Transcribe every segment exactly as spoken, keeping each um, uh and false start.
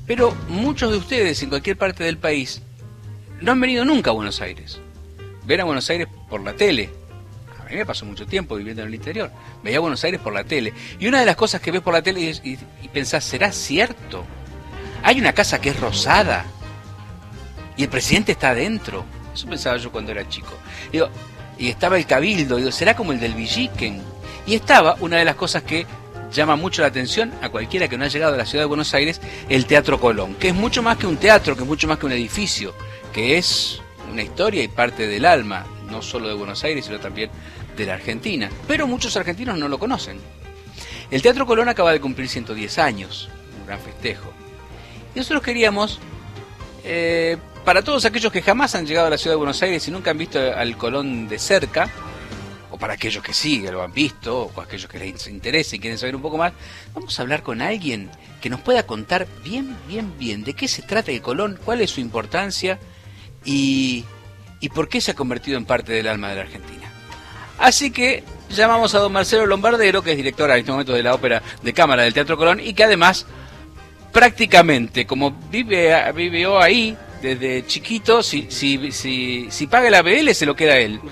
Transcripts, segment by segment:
Pero muchos de ustedes en cualquier parte del país no han venido nunca a Buenos Aires. Ven a Buenos Aires por la tele. A mí me pasó mucho tiempo viviendo en el interior. Veía a Buenos Aires por la tele. Y una de las cosas que ves por la tele y, y, y pensás, ¿será cierto? Hay una casa que es rosada y el presidente está adentro. Eso pensaba yo cuando era chico. Digo, y estaba el Cabildo. Digo, ¿será como el del Villiquen? Y estaba una de las cosas que llama mucho la atención a cualquiera que no ha llegado a la ciudad de Buenos Aires, el Teatro Colón, que es mucho más que un teatro, que es mucho más que un edificio, que es una historia y parte del alma, no solo de Buenos Aires, sino también de la Argentina. Pero muchos argentinos no lo conocen. El Teatro Colón acaba de cumplir ciento diez años, un gran festejo. Y nosotros queríamos, eh, para todos aquellos que jamás han llegado a la ciudad de Buenos Aires y nunca han visto al Colón de cerca, o para aquellos que sí, que lo han visto, o aquellos que les interesa y quieren saber un poco más, vamos a hablar con alguien que nos pueda contar bien, bien, bien de qué se trata el Colón, cuál es su importancia y, y por qué se ha convertido en parte del alma de la Argentina. Así que llamamos a don Marcelo Lombardero, que es director en este momento de la Ópera de Cámara del Teatro Colón y que además prácticamente, como vive vivió ahí desde chiquito, si, si, si, si paga el A B L se lo queda a él.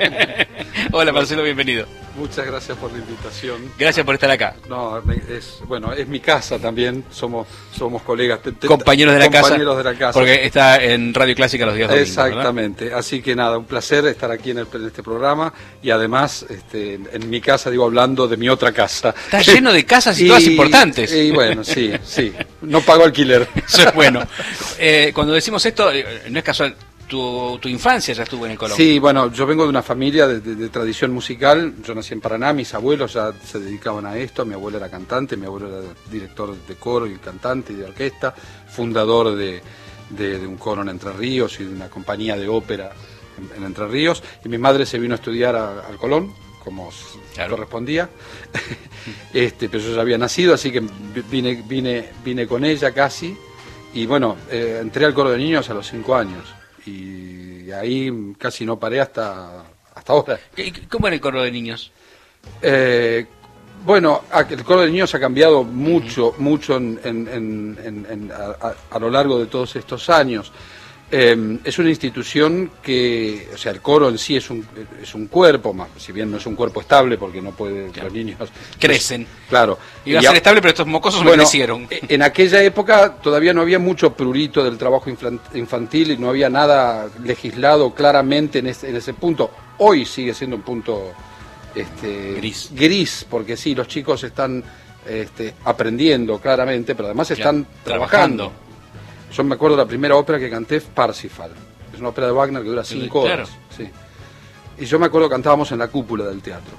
Hola Marcelo, bienvenido. Muchas gracias por la invitación. Gracias por estar acá. No, es bueno, es mi casa también, somos somos colegas. Te, te, compañeros de la compañeros casa. de la casa. Porque está en Radio Clásica los días domingos. Exactamente, ¿verdad? Así que nada, un placer estar aquí en, el, en este programa y además este, en, en mi casa, digo, hablando de mi otra casa. Está lleno de casas y, y todas importantes. Y bueno, sí, sí, no pago alquiler. Eso es bueno. Eh, cuando decimos esto, no es casual. Tu, tu infancia ya estuvo en el Colón. Sí, bueno, yo vengo de una familia de, de, de tradición musical. Yo nací en Paraná, mis abuelos ya se dedicaban a esto. Mi abuelo era cantante, mi abuelo era director de coro y cantante y de orquesta, fundador de, de, de un coro en Entre Ríos y de una compañía de ópera en, en Entre Ríos. Y mi madre se vino a estudiar a, al Colón, como claro. correspondía. este, pero yo ya había nacido, así que vine, vine, vine con ella casi. Y bueno, eh, entré al coro de niños a los cinco años. Y ahí casi no paré hasta hasta ahora. ¿Cómo era el coro de niños? Eh, bueno, el coro de niños ha cambiado mucho, uh-huh. mucho en, en, en, en, a, a lo largo de todos estos años. Eh, es una institución que, o sea, el coro en sí es un es un cuerpo, más si bien no es un cuerpo estable porque no puede, claro. los niños crecen. Pues, claro. Iba a ser estable, pero estos mocosos bueno, no crecieron. En aquella época todavía no había mucho prurito del trabajo infantil y no había nada legislado claramente en ese, en ese punto. Hoy sigue siendo un punto este, gris. gris, porque sí, los chicos están este, aprendiendo claramente, pero además están claro, trabajando. trabajando. Yo me acuerdo de la primera ópera que canté, Parsifal. Es una ópera de Wagner que dura cinco claro. horas. Sí. Y yo me acuerdo que cantábamos en la cúpula del teatro.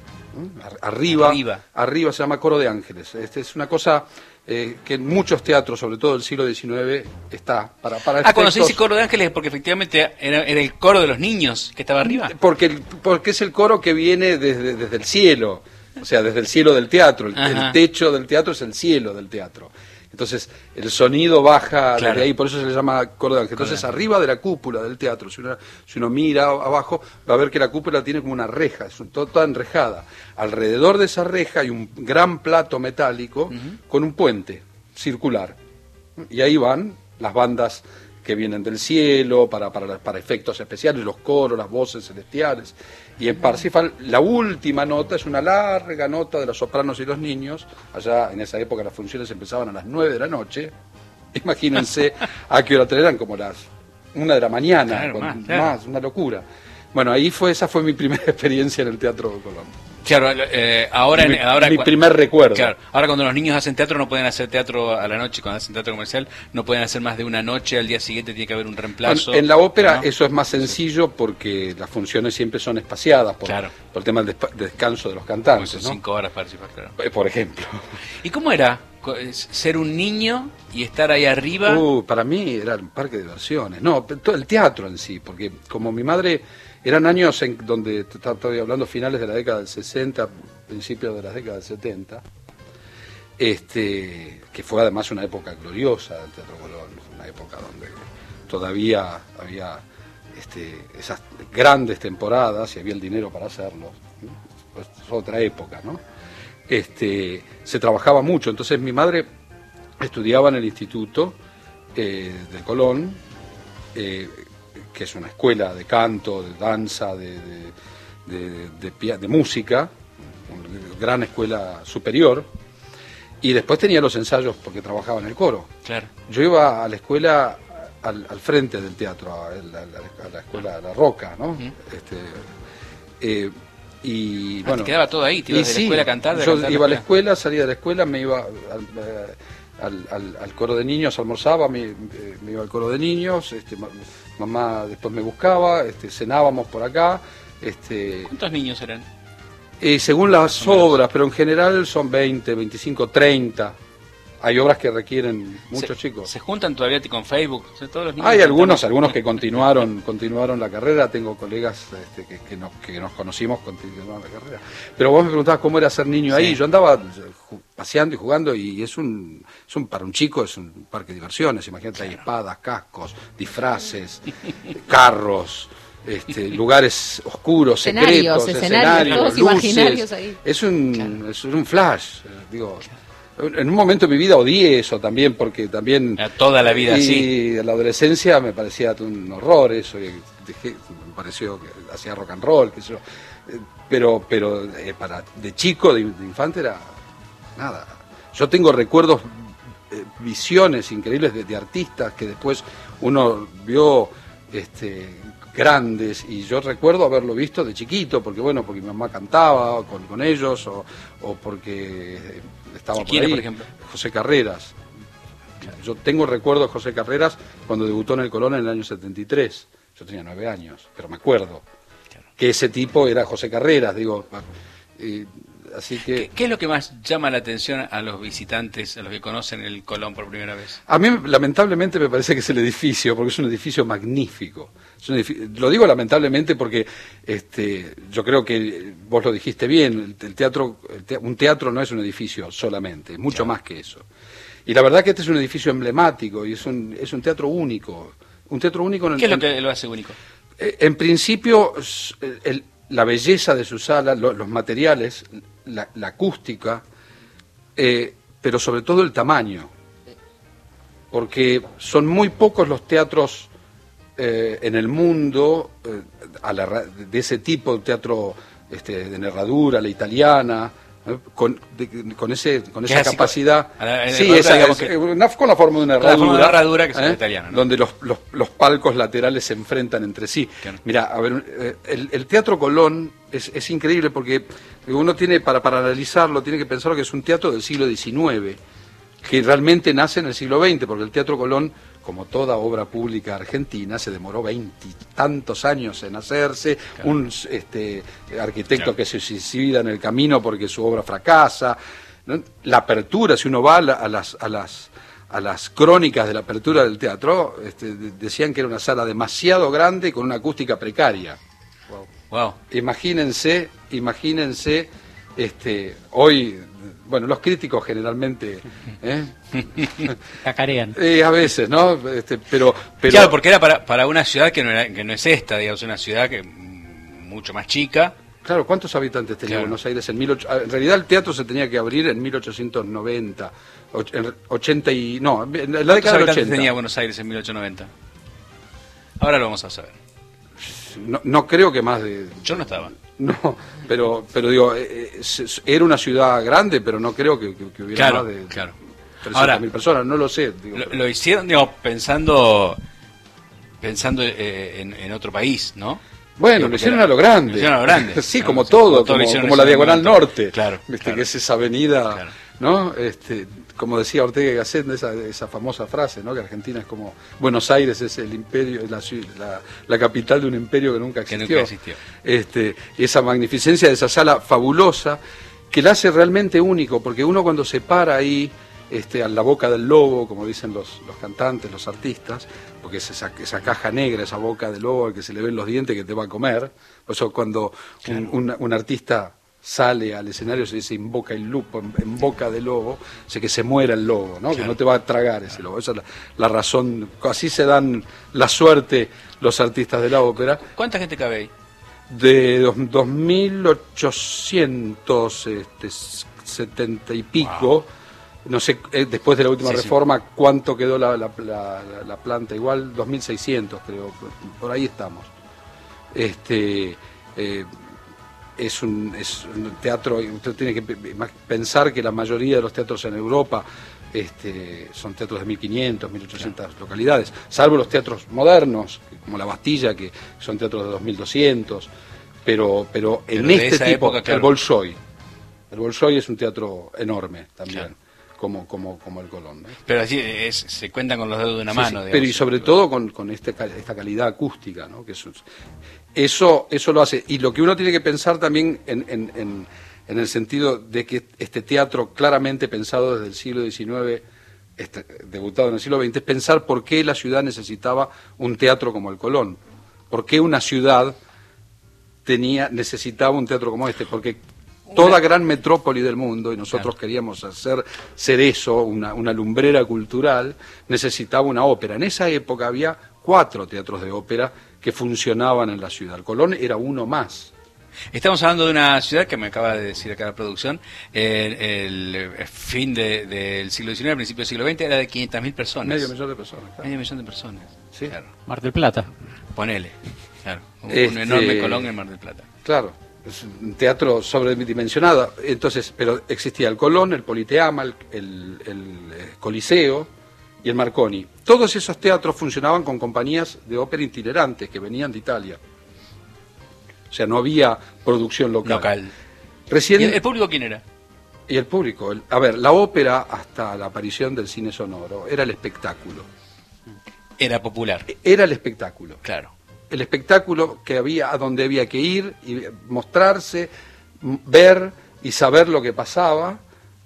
Arriba, arriba, arriba se llama Coro de Ángeles. Este es una cosa eh, que en muchos teatros, sobre todo del siglo diecinueve, está. Para, para ah, efectos... cuando se dice Coro de Ángeles es porque efectivamente era, era el coro de los niños que estaba arriba. Porque, porque es el coro que viene desde, desde el cielo, o sea, desde el cielo del teatro. El, el techo del teatro es el cielo del teatro. Entonces el sonido baja claro. desde ahí, por eso se le llama coro de ángel. Entonces claro. arriba de la cúpula del teatro, si uno, si uno mira abajo, va a ver que la cúpula tiene como una reja, es un, toda enrejada. Alrededor de esa reja hay un gran plato metálico uh-huh. con un puente circular. Y ahí van las bandas que vienen del cielo para, para, para efectos especiales, los coros, las voces celestiales. Y en Parsifal la última nota es una larga nota de los sopranos y los niños. Allá en esa época las funciones empezaban a las nueve de la noche. Imagínense a qué hora eran, como las una de la mañana, claro, con, más, claro. más, una locura. Bueno, ahí fue esa fue mi primera experiencia en el Teatro Colón. Claro, eh, ahora, mi, ahora mi primer recuerdo. Claro, ahora cuando los niños hacen teatro no pueden hacer teatro a la noche, cuando hacen teatro comercial no pueden hacer más de una noche, al día siguiente tiene que haber un reemplazo. En, en la ópera ¿no? eso es más sencillo porque las funciones siempre son espaciadas por, claro. por el tema del descanso de los cantantes. Pues ¿no? Cinco horas para participar, claro. Por ejemplo. ¿Y cómo era ser un niño y estar ahí arriba? Uh, para mí era un parque de diversiones. No, todo el teatro en sí, porque como mi madre... Eran años en donde, estoy hablando finales de la década del sesenta, principios de la década del setenta, este, que fue además una época gloriosa del Teatro Colón, una época donde todavía había este, esas grandes temporadas y había el dinero para hacerlo. Es otra época, ¿no? Este, se trabajaba mucho, entonces mi madre estudiaba en el Instituto eh, del Colón, eh, que es una escuela de canto, de danza, de, de, de, de, de, de música, una gran escuela superior, y después tenía los ensayos porque trabajaba en el coro. Claro. Yo iba a la escuela al, al frente del teatro, a la, a la, a la escuela de La Roca, ¿no? Uh-huh. este, eh, y ah, bueno, te quedaba todo ahí, te ibas de la sí, escuela a cantar. De yo cantar iba a la escuela, salía de la escuela, me iba al, al, al, al coro de niños, almorzaba, me, me iba al coro de niños, este, mamá después me buscaba, este, cenábamos por acá. Este, ¿Cuántos niños eran? Eh, según las obras, pero en general son veinte, veinticinco, treinta. Hay obras que requieren muchos se, chicos. ¿Se juntan todavía con Facebook? O sea, todos los niños Hay algunos, algunos que continuaron continuaron la carrera. Tengo colegas este, que, que, nos, que nos conocimos, continuaron la carrera. Pero vos me preguntabas cómo era ser niño sí. ahí. Yo andaba paseando y jugando y es un, es un para un chico es un parque de diversiones. Imagínate, claro. Hay espadas, cascos, disfraces, carros. Este, lugares oscuros, escenarios, secretos, escenarios, escenarios, luces. Ahí. Es un, claro. es un flash, digo. En un momento de mi vida odié eso también, porque también... Toda la vida, y sí. Y en la adolescencia me parecía un horror eso, y dejé, me pareció que hacía rock and roll, qué sé yo. Pero, pero eh, para de chico, de, de infante, era nada. Yo tengo recuerdos, eh, visiones increíbles de, de artistas que después uno vio... este grandes, y yo recuerdo haberlo visto de chiquito, porque bueno, porque mi mamá cantaba con, con ellos, o, o porque estaba por ahí. Por ejemplo? José Carreras. Yo tengo recuerdo de José Carreras cuando debutó en el Colón en el año setenta y tres. Yo tenía nueve años, pero me acuerdo que ese tipo era José Carreras, digo... Eh, Así que... ¿Qué, ¿Qué es lo que más llama la atención a los visitantes, a los que conocen el Colón por primera vez? A mí, lamentablemente, me parece que es el edificio, porque es un edificio magnífico. Es un edificio, lo digo lamentablemente porque este, yo creo que vos lo dijiste bien, el, el teatro, el te, un teatro no es un edificio solamente, es mucho claro. más que eso. Y la verdad que este es un edificio emblemático y es un, es un teatro único. Un teatro único en el, ¿Qué es lo que lo hace único? En principio, el, el, la belleza de su sala, lo, los materiales... La, la acústica, eh, pero sobre todo el tamaño, porque son muy pocos los teatros eh, en el mundo eh, a la, de ese tipo, de teatro este, de envergadura, la italiana, ¿eh? con, de, con, ese, con esa capacidad, con, la, sí, esa, es, que, una, con la forma de una herradura, forma de una herradura que es ¿eh? italiana, ¿no? Donde los, los, los palcos laterales se enfrentan entre sí. Claro. Mira, a ver, el, el Teatro Colón es, es increíble porque uno tiene, para, para analizarlo, tiene que pensar que es un teatro del siglo diecinueve, que realmente nace en el siglo veinte, porque el Teatro Colón, como toda obra pública argentina, se demoró veintitantos años en hacerse, claro. un este, arquitecto claro. que se suicida en el camino porque su obra fracasa, ¿no? La apertura, si uno va a, la, a, las, a, las, a las crónicas de la apertura del teatro, este, decían que era una sala demasiado grande con una acústica precaria. Wow. Wow. Imagínense, imagínense, este, hoy, bueno, los críticos generalmente, ¿eh? cacarean. Eh, a veces, ¿no? Este, pero, pero, claro, porque era para, para una ciudad que no era, que no es esta, digamos, una ciudad que mucho más chica. Claro, ¿cuántos habitantes tenía claro. Buenos Aires en mil ochocientos? En realidad el teatro se tenía que abrir en mil ochocientos noventa, ochenta y no, en la década del ochenta. Tenía Buenos Aires en mil ochocientos noventa? Ahora lo vamos a saber. No, no creo que más de... Yo no estaba. No, pero pero digo, eh, era una ciudad grande, pero no creo que, que, que hubiera claro, más de claro. trescientas mil personas, no lo sé. Digo, lo, pero... lo hicieron, digo, pensando pensando eh, en, en otro país, ¿no? Bueno, digo, lo hicieron a lo grande. Lo hicieron a lo grande. sí, ¿no? como sí, todo, como, como, como la Diagonal Norte, claro, ¿viste? Claro. Que es esa avenida, claro. ¿no? Este, como decía Ortega y Gasset, esa, esa famosa frase, ¿no? Que Argentina es como Buenos Aires es el imperio, la, la, la capital de un imperio que nunca existió. Que nunca existió. Este, esa magnificencia de esa sala fabulosa que la hace realmente único, porque uno cuando se para ahí, este, a la boca del lobo, como dicen los, los cantantes, los artistas, porque es esa, esa caja negra, esa boca del lobo al que se le ven los dientes que te va a comer. Por eso cuando claro. un, un, un artista sale al escenario se dice invoca el lupo, en, en boca del lobo, o sea que se muera el lobo, ¿no? Claro. Que no te va a tragar ese lobo. Esa es la, la razón, así se dan la suerte los artistas de la ópera. ¿Cuánta gente cabe ahí? De dos mil ochocientos setenta y pico, wow. no sé, eh, después de la última Sí, sí. reforma, cuánto quedó la, la, la, la planta, igual dos mil seiscientos creo, por ahí estamos. Este, eh, es, un, es un teatro, usted tiene que pensar que la mayoría de los teatros en Europa este, son teatros de mil quinientas, mil ochocientas claro. localidades, salvo los teatros modernos, como la Bastilla, que son teatros de dos mil doscientos, pero, pero, pero en este tipo, época, claro. el Bolshoi, el Bolshoi es un teatro enorme también. Claro. Como, como, como el Colón, ¿no? Pero así es, se cuentan con los dedos de una sí, mano. Sí, pero y sobre todo con, con este, esta calidad acústica, ¿no? Que eso, eso, eso lo hace. Y lo que uno tiene que pensar también en, en, en, en el sentido de que este teatro claramente pensado desde el siglo diecinueve, este, debutado en el siglo veinte, es pensar por qué la ciudad necesitaba un teatro como el Colón. ¿Por qué una ciudad tenía, necesitaba un teatro como este? Porque toda gran metrópoli del mundo, y nosotros claro. queríamos hacer ser eso, una, una lumbrera cultural, necesitaba una ópera. En esa época había cuatro teatros de ópera que funcionaban en la ciudad. El Colón era uno más. Estamos hablando de una ciudad que me acaba de decir acá la producción, el, el, el fin de, del siglo diecinueve, principio del siglo veinte, era de quinientas mil personas. Medio millón de personas. Claro. Medio millón de personas. Sí. Claro. Mar del Plata. Ponele. Claro. Un, este... un enorme Colón en Mar del Plata. Claro. Es un teatro sobredimensionado, entonces, pero existía el Colón, el Politeama, el, el, el Coliseo y el Marconi. Todos esos teatros funcionaban con compañías de ópera itinerantes que venían de Italia. O sea, no había producción local. Local. Recién, ¿Y el, el público quién era? Y el público. El, a ver, la ópera, hasta la aparición del cine sonoro, era el espectáculo. Era popular. Era el espectáculo. Claro. El espectáculo que había, a donde había que ir y mostrarse, ver y saber lo que pasaba,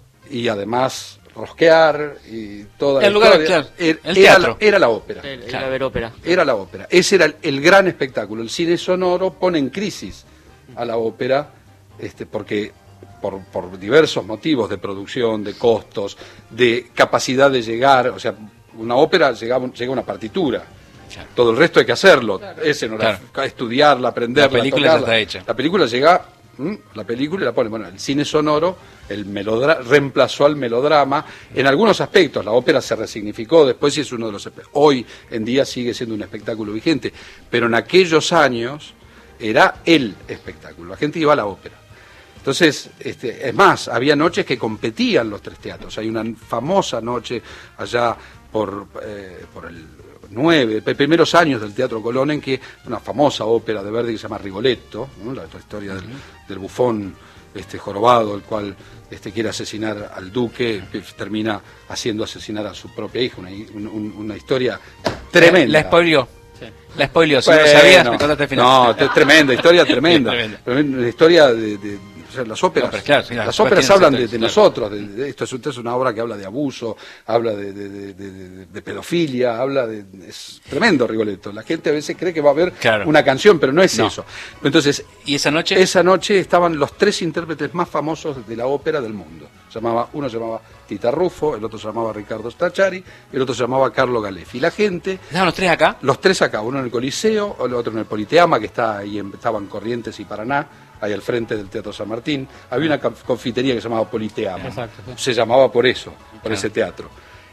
y además rosquear y toda el la lugar, historia. Claro, era, el era, teatro. La, era la ópera. Era claro. ver ópera. Era la ópera. Ese era el, el gran espectáculo. El cine sonoro pone en crisis a la ópera, este, porque por, por diversos motivos de producción, de costos, de capacidad de llegar, o sea, una ópera llegaba, llega una partitura. Claro. Todo el resto hay que hacerlo, claro. Ese no claro. la, estudiarla, aprenderla, la película tocarla. Ya está hecha. La película llega, ¿m? la película y la pone. Bueno, el cine sonoro, el melodra reemplazó al melodrama en algunos aspectos. La ópera se resignificó, después sí es uno de los hoy en día sigue siendo un espectáculo vigente, pero en aquellos años era el espectáculo. La gente iba a la ópera. Entonces, este, es más, había noches que competían los tres teatros. Hay una famosa noche allá por, eh, por el nueve, primeros años del Teatro Colón, en que una famosa ópera de Verdi que se llama Rigoletto, ¿no? la, la historia del, del bufón este, jorobado, el cual este, quiere asesinar al duque, termina haciendo asesinar a su propia hija, una, un, una historia tremenda. La spoileó. Sí. La spoileó, si bueno, no lo sabías, me contaste al final. No, es tremenda, historia tremenda. Tremenda. Una historia de... de O sea, las óperas, no, claro, sí, las óperas hablan de, de claro. nosotros, de, de esto, es, esto es una obra que habla de abuso, habla de, de, de, de, de pedofilia, habla de... Es tremendo Rigoletto. La gente a veces cree que va a haber claro. una canción, pero no es no. eso. Entonces, ¿y esa noche? Esa noche estaban los tres intérpretes más famosos de la ópera del mundo. Se llamaba, uno se llamaba Tita Ruffo, el otro se llamaba Ricardo Stracciari y el otro se llamaba Carlo Galeffi. Y la gente... ¿Estaban los tres acá? Los tres acá, uno en el Coliseo, el otro en el Politeama, que está ahí, en, estaban Corrientes y Paraná, ahí al frente del Teatro San Martín. Había una confitería que se llamaba Politeama. Exacto, sí. Se llamaba por eso, por claro. ese teatro.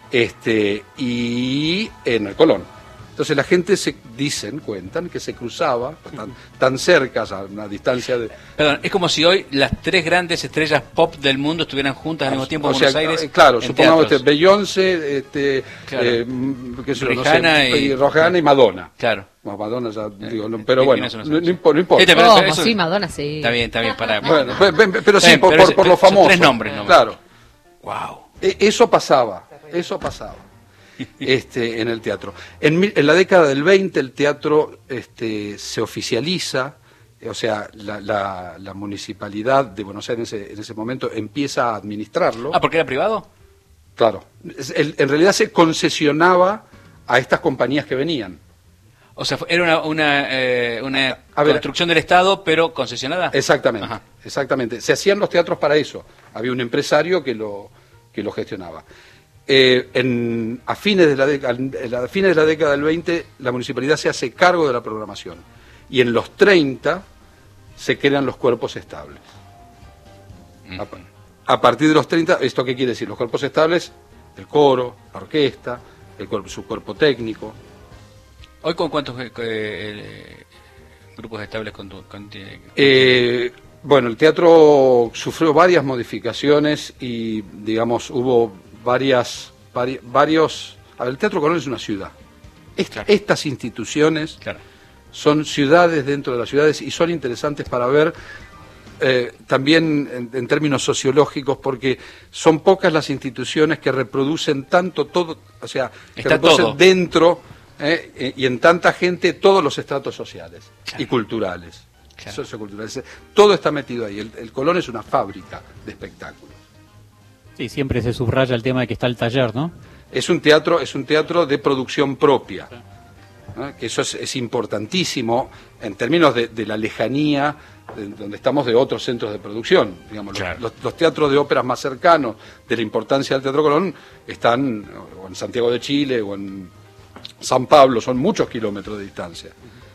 Este, y en el Colón. Entonces la gente se dicen, cuentan, que se cruzaba tan, tan cerca, a una distancia de... Perdón, es como si hoy las tres grandes estrellas pop del mundo estuvieran juntas al mismo tiempo en Buenos Aires. Claro, supongamos este, Beyoncé, este, claro. eh, qué sé yo, Rihanna, no sé, y, y, Rihanna y Madonna. Claro. Bueno, Madonna ya digo, no, pero bueno, no, no, no importa. Este, pero, oh, eso, sí, Madonna sí. Está bien, está bien, para... Bueno, pero, pero sí, bien, por, pero por, por lo famoso. Tres nombres, ¿no? Claro. Wow. Eso pasaba, eso pasaba. Este, en el teatro. En, en la década del veinte el teatro este, se oficializa, o sea, la, la, la municipalidad de Buenos Aires en ese, en ese momento empieza a administrarlo. Ah, ¿porque era privado? Claro. En, en realidad se concesionaba a estas compañías que venían. O sea, era una, una, eh, una a ver, construcción del Estado, pero concesionada. Exactamente, Ajá. exactamente. Se hacían los teatros para eso. Había un empresario que lo, que lo gestionaba. Eh, en, a, fines de la década, a fines de la década del veinte la municipalidad se hace cargo de la programación y en los treinta se crean los cuerpos estables. Uh-huh. a partir de los treinta, ¿esto qué quiere decir? Los cuerpos estables, el coro, la orquesta, el cuerpo, su cuerpo técnico. ¿Hoy con cuántos eh, eh, grupos estables con, con, eh, Bueno, el teatro sufrió varias modificaciones y, digamos, hubo varias, vari, varios... A ver, el Teatro Colón es una ciudad. Est claro. Estas instituciones claro. son ciudades dentro de las ciudades y son interesantes para ver eh, también en, en términos sociológicos, porque son pocas las instituciones que reproducen tanto todo, o sea, que Está reproducen todo. dentro eh, y en tanta gente todos los estratos sociales claro. y culturales. Claro. Socioculturales. Todo está metido ahí. El, el Colón es una fábrica de espectáculos. Sí, siempre se subraya el tema de que está el taller, ¿no? Es un teatro, es un teatro de producción propia, ¿no? Que eso es, es importantísimo en términos de, de la lejanía de, donde estamos de otros centros de producción. Digamos, claro. los, los, los teatros de óperas más cercanos de la importancia del Teatro Colón están o en Santiago de Chile o en San Pablo, son muchos kilómetros de distancia.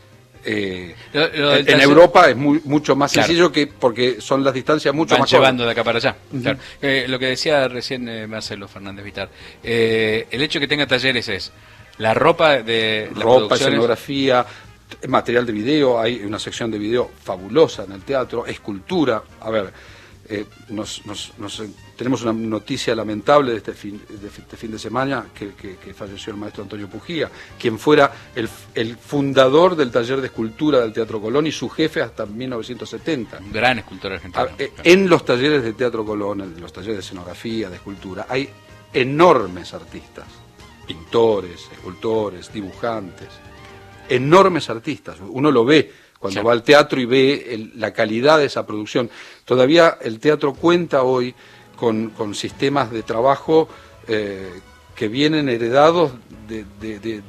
Eh, lo, lo en taller... Europa es muy, mucho más claro. sencillo que porque son las distancias mucho Van más llevando cortas. de acá para allá. Uh-huh. Claro. eh, lo que decía recién eh, Marcelo Fernández Vitar, eh, el hecho de que tenga talleres es la ropa de las ropa, escenografía, material de video, hay una sección de video fabulosa en el teatro, escultura. A ver, eh, nos, nos, nos, tenemos una noticia lamentable de este fin de, este fin de semana, que, que, que falleció el maestro Antonio Pujía, quien fuera el, el fundador del taller de escultura del Teatro Colón y su jefe hasta mil novecientos setenta. Un gran escultor argentino. A, eh, en los talleres de Teatro Colón, en los talleres de escenografía, de escultura, hay enormes artistas, pintores, escultores, dibujantes, enormes artistas. Uno lo ve cuando sí. va al teatro y ve el, la calidad de esa producción. Todavía el teatro cuenta hoy con, con sistemas de trabajo eh, que vienen heredados de, de, de, de,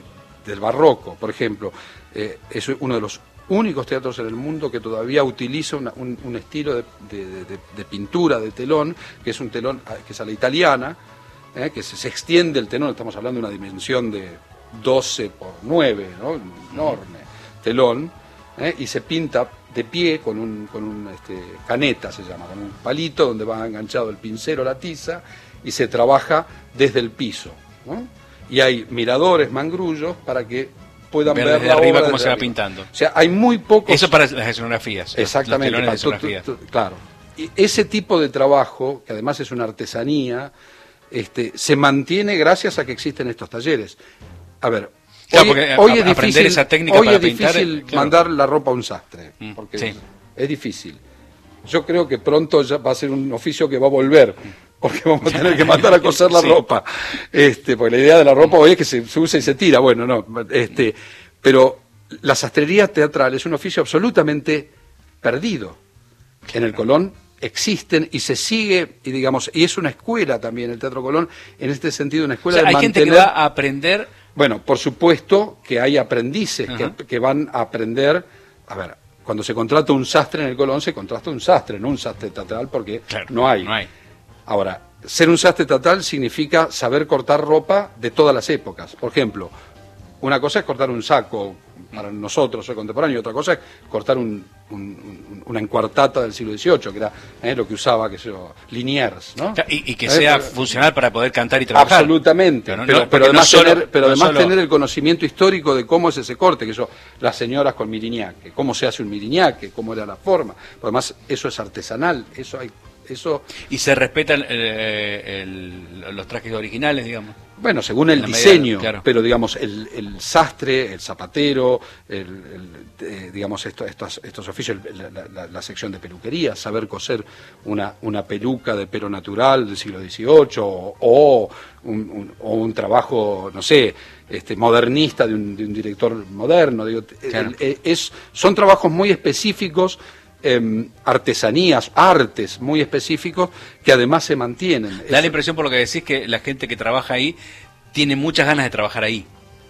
del barroco. Por ejemplo, eh, es uno de los únicos teatros en el mundo que todavía utiliza una, un, un estilo de, de, de, de pintura de telón, que es un telón que es a la italiana, eh, que se, se extiende el telón, estamos hablando de una dimensión de doce por nueve, ¿no? Enorme telón. ¿Eh? Y se pinta de pie con un, con un este, caneta, se llama, con un palito donde va enganchado el pincel o la tiza y se trabaja desde el piso, ¿no? Y hay miradores, mangrullos para que puedan ver, ver desde la arriba cómo se va pintando. O sea, hay muy pocos... Eso para las escenografías. Exactamente. Los telones de tu, tu, tu, claro. Y ese tipo de trabajo, que además es una artesanía, este, se mantiene gracias a que existen estos talleres. A ver... Claro, hoy, hoy es difícil, esa técnica hoy para es pintar, difícil claro. mandar la ropa a un sastre, porque sí. es, es difícil. Yo creo que pronto ya va a ser un oficio que va a volver, porque vamos a tener que mandar a coser la sí. ropa. Este, porque la idea de la ropa hoy es que se, se usa y se tira, bueno, no, este, pero la sastrería teatral es un oficio absolutamente perdido. En el Colón existen y se sigue, y digamos, y es una escuela también el Teatro Colón, en este sentido una escuela o sea, de hay mantener... gente que va a aprender... Bueno, por supuesto que hay aprendices que, que van a aprender. A ver, cuando se contrata un sastre en el Colón, se contrata un sastre, no un sastre teatral, porque claro, no hay. no hay. Ahora, ser un sastre teatral significa saber cortar ropa de todas las épocas. Por ejemplo, una cosa es cortar un saco para nosotros, soy contemporáneo, y otra cosa es cortar un, un, un, una encuartata del siglo dieciocho, que era eh, lo que usaba, que sé yo, Liniers, ¿no? Y, y que eh, sea pero, funcional para poder cantar y trabajar. Absolutamente, pero, no, pero, no, pero además, no solo, tener, pero no además solo... tener el conocimiento histórico de cómo es ese corte, que eso, las señoras con miriñaque, cómo se hace un miriñaque, cómo era la forma. Además, eso es artesanal, eso hay... Eso... Y se respetan eh, el, los trajes originales, digamos. Bueno, según el diseño, medida, claro. Pero digamos, el, el sastre, el zapatero, el, el, eh, digamos, esto, estos, estos oficios, la, la, la sección de peluquería, saber coser una, una peluca de pelo natural del siglo dieciocho o, o, un, un, o un trabajo, no sé, este, modernista de un, de un director moderno. Digo, claro. el, es, son trabajos muy específicos. Eh, artesanías, artes muy específicos que además se mantienen. Da Eso... la impresión por lo que decís que la gente que trabaja ahí tiene muchas ganas de trabajar ahí.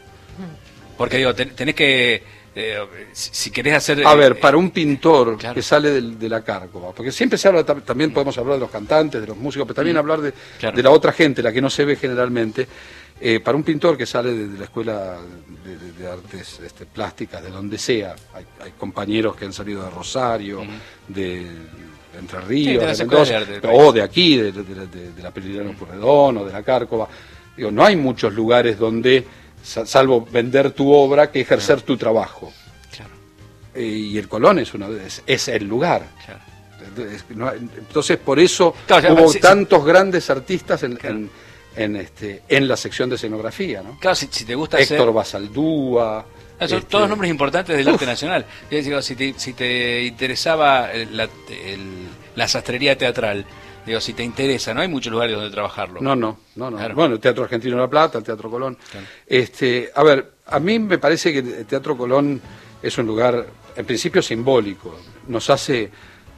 Porque digo, ten, tenés que, eh, si, si querés hacer... A eh, ver, para un pintor claro. que sale del, de la Cárcova, porque siempre se habla, también podemos hablar de los cantantes, de los músicos, pero también mm. hablar de, claro. de la otra gente, la que no se ve generalmente. Eh, para un pintor que sale de, de la escuela de, de, de artes este, plásticas, de donde sea, hay, hay compañeros que han salido de Rosario, uh-huh. de, de Entre Ríos, sí, de, de Mendoza, de o de aquí, de, de, de, de la Prilidiano Pueyrredón o de la Cárcova. Digo, no hay muchos lugares donde, salvo vender tu obra, que ejercer claro. tu trabajo. Claro. Eh, y el Colón es, uno, es, es el lugar. Claro. Entonces, por eso claro, hubo sí, tantos sí. grandes artistas en, claro. en, en, este, en la sección de escenografía, ¿no? Claro, si, si te gusta Héctor hacer... Basaldúa... No, son este... todos nombres importantes del Uf. arte nacional. Yo digo, si, te, si te interesaba la, el, la sastrería teatral, digo, si te interesa, no hay muchos lugares donde trabajarlo. No, no, no, no. Claro. Bueno, el Teatro Argentino de La Plata, el Teatro Colón. Claro. Este, a ver, a mí me parece que el Teatro Colón es un lugar, en principio, simbólico. Nos hace...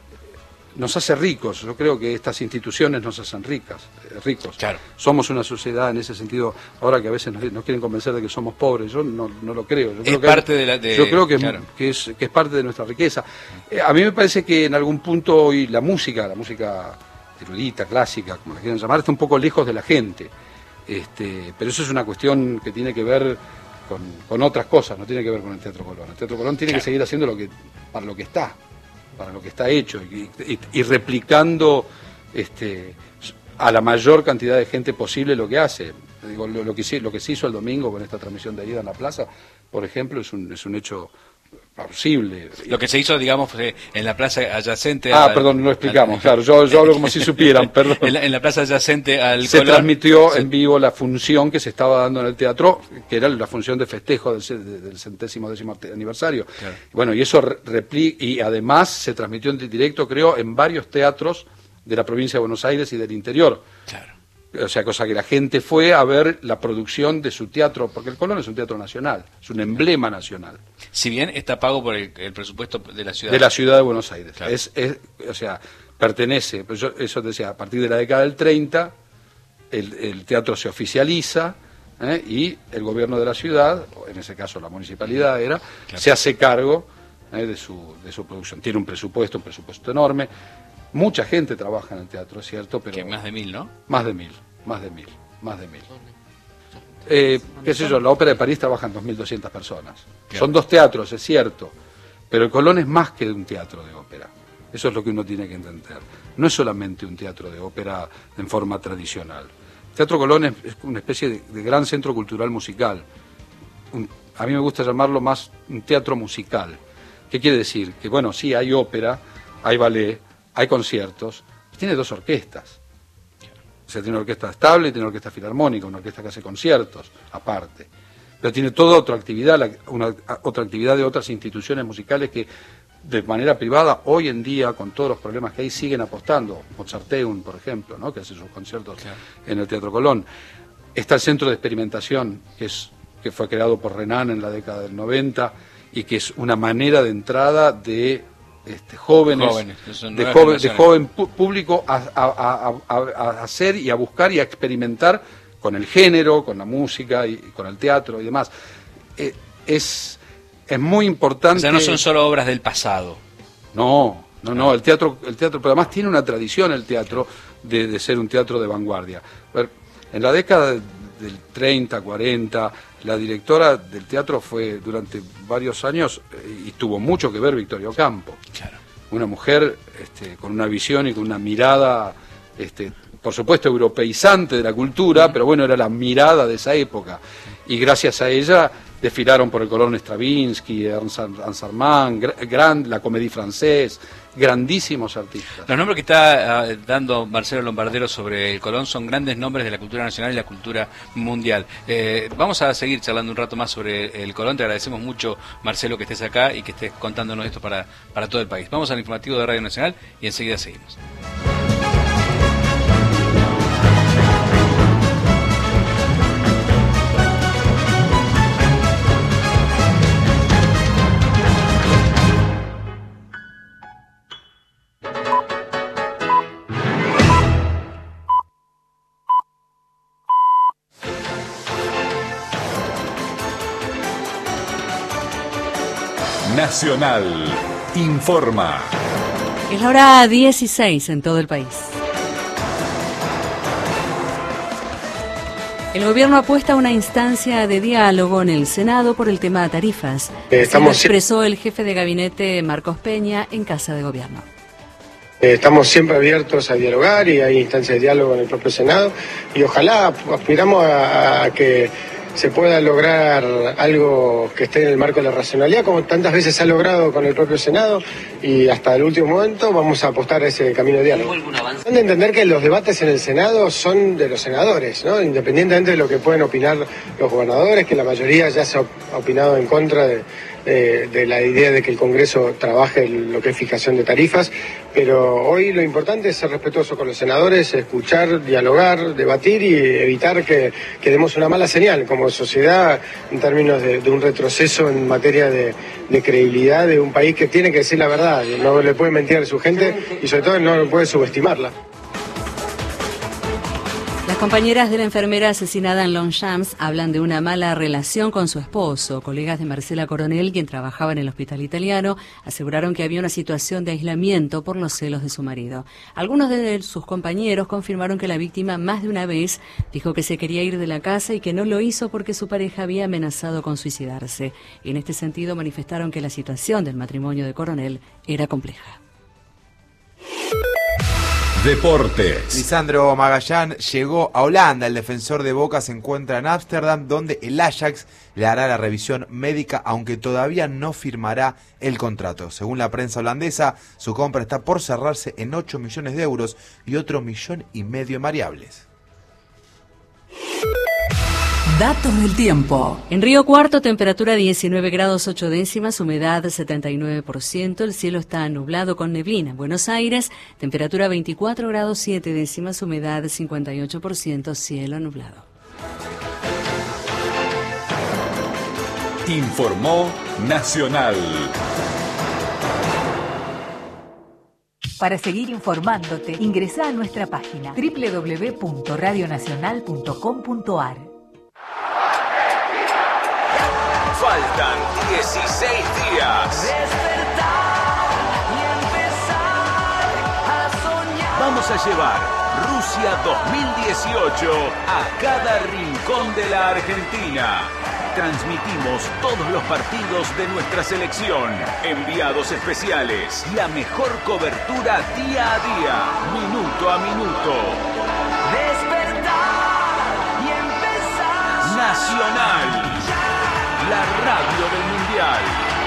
nos hace ricos. Yo creo que estas instituciones nos hacen ricas, eh, ricos. Claro. Somos una sociedad en ese sentido, ahora que a veces nos, nos quieren convencer de que somos pobres, yo no, no lo creo. Yo creo es que parte hay, de la... De, yo creo que, claro. que, es, que es parte de nuestra riqueza. Eh, a mí me parece que en algún punto hoy la música, la música erudita, clásica, como la quieran llamar, está un poco lejos de la gente. Este, pero eso es una cuestión que tiene que ver con, con otras cosas, no tiene que ver con el Teatro Colón. El Teatro Colón tiene claro. que seguir haciendo lo que para lo que está. para lo que está hecho y, y, y replicando este, a la mayor cantidad de gente posible lo que hace. Digo, lo, lo, que, lo que se hizo el domingo con esta transmisión de Aida en la Plaza, por ejemplo, es un, es un hecho plausible. Lo que se hizo, digamos, en la plaza adyacente... Ah, al, perdón, no lo explicamos, al, claro, yo, yo hablo como si supieran, perdón. En la, en la plaza adyacente al Se Colón, transmitió se... en vivo la función que se estaba dando en el teatro, que era la función de festejo del, del centésimo décimo aniversario. Claro. Bueno, y eso replica, y además se transmitió en directo, creo, en varios teatros de la provincia de Buenos Aires y del interior. Claro. O sea, cosa que la gente fue a ver la producción de su teatro, porque el Colón es un teatro nacional, es un emblema nacional. Si bien está pago por el, el presupuesto de la ciudad. De la ciudad de Buenos Aires. Claro. Es, es, o sea, pertenece, yo, eso te decía, a partir de la década del treinta, el, el teatro se oficializa, ¿eh? Y el gobierno de la ciudad, o en ese caso la municipalidad era, claro. se hace cargo ¿eh? de, su, de su producción. Tiene un presupuesto, un presupuesto enorme. Mucha gente trabaja en el teatro, es cierto, pero... Que más de mil, ¿no? Más de mil, más de mil, más de mil. Eh, qué sé yo, la Ópera de París trabajan dos mil doscientas personas. Claro. Son dos teatros, es cierto, pero el Colón es más que un teatro de ópera. Eso es lo que uno tiene que entender. No es solamente un teatro de ópera en forma tradicional. El Teatro Colón es, es una especie de, de gran centro cultural musical. Un, a mí me gusta llamarlo más un teatro musical. ¿Qué quiere decir? Que bueno, sí, hay ópera, hay ballet, hay conciertos, tiene dos orquestas. O sea, tiene una orquesta estable y tiene una orquesta filarmónica, una orquesta que hace conciertos, aparte. Pero tiene toda otra actividad, la, una, otra actividad de otras instituciones musicales que, de manera privada, hoy en día, con todos los problemas que hay, siguen apostando. Mozarteum, por ejemplo, ¿no? Que hace sus conciertos claro. en el Teatro Colón. Está el Centro de Experimentación, que, es, que fue creado por Renan en la década del noventa, y que es una manera de entrada de... Este, jóvenes, jóvenes de, joven, de joven público a, a, a, a hacer y a buscar y a experimentar con el género, con la música y, y con el teatro y demás. Eh, es, es muy importante. O sea, no son solo obras del pasado. No, no, no. El teatro, el teatro, pero además tiene una tradición el teatro de, de ser un teatro de vanguardia. A ver, en la década del treinta, cuarenta, la directora del teatro fue durante varios años, eh, y tuvo mucho que ver Victoria Ocampo. Claro. Una mujer este, con una visión y con una mirada, este, por supuesto, europeizante de la cultura, uh-huh. pero bueno, era la mirada de esa época. Y gracias a ella desfilaron por el Colón Stravinsky, Ernst Anserman, Grand, la Comédie Française, grandísimos artistas. Los nombres que está uh, dando Marcelo Lombardero sobre el Colón son grandes nombres de la cultura nacional y la cultura mundial. Eh, vamos a seguir charlando un rato más sobre el Colón. Te agradecemos mucho, Marcelo, que estés acá y que estés contándonos esto para, para todo el país. Vamos al informativo de Radio Nacional y enseguida seguimos. Nacional informa. Es la hora dieciséis en todo el país. El gobierno apuesta a una instancia de diálogo en el Senado por el tema de tarifas. Estamos... Así lo expresó el jefe de gabinete Marcos Peña en Casa de Gobierno. Estamos siempre abiertos a dialogar y hay instancias de diálogo en el propio Senado y ojalá aspiramos a, a que se pueda lograr algo que esté en el marco de la racionalidad, como tantas veces se ha logrado con el propio Senado, y hasta el último momento vamos a apostar a ese camino de diálogo. Han de entender que los debates en el Senado son de los senadores, ¿no? Independientemente de lo que pueden opinar los gobernadores, que la mayoría ya se ha opinado en contra de, de, de la idea de que el Congreso trabaje lo que es fijación de tarifas, pero hoy lo importante es ser respetuoso con los senadores, escuchar, dialogar, debatir y evitar que, que demos una mala señal como sociedad en términos de, de un retroceso en materia de, de credibilidad de un país que tiene que decir la verdad, no le puede mentir a su gente y sobre todo no puede subestimarla. Las compañeras de la enfermera asesinada en Longchamps hablan de una mala relación con su esposo. Colegas de Marcela Coronel, quien trabajaba en el hospital italiano, aseguraron que había una situación de aislamiento por los celos de su marido. Algunos de sus compañeros confirmaron que la víctima más de una vez dijo que se quería ir de la casa y que no lo hizo porque su pareja había amenazado con suicidarse. En este sentido manifestaron que la situación del matrimonio de Coronel era compleja. Deportes. Lisandro Magallán llegó a Holanda. El defensor de Boca se encuentra en Ámsterdam, donde el Ajax le hará la revisión médica, aunque todavía no firmará el contrato. Según la prensa holandesa, su compra está por cerrarse en ocho millones de euros y otro millón y medio en variables. Datos del tiempo. En Río Cuarto, temperatura diecinueve grados ocho décimas, humedad setenta y nueve por ciento, el cielo está nublado con neblina. En Buenos Aires, temperatura veinticuatro grados siete décimas, humedad cincuenta y ocho por ciento, cielo nublado. Informó Nacional. Para seguir informándote, ingresá a nuestra página doble u doble u doble u punto radio nacional punto com punto a r. Faltan dieciséis días. Despertar y empezar a soñar. Vamos a llevar Rusia dos mil dieciocho a cada rincón de la Argentina. Transmitimos todos los partidos de nuestra selección, enviados especiales, la mejor cobertura día a día, minuto a minuto. Despertar y empezar. Nacional. La radio del Mundial.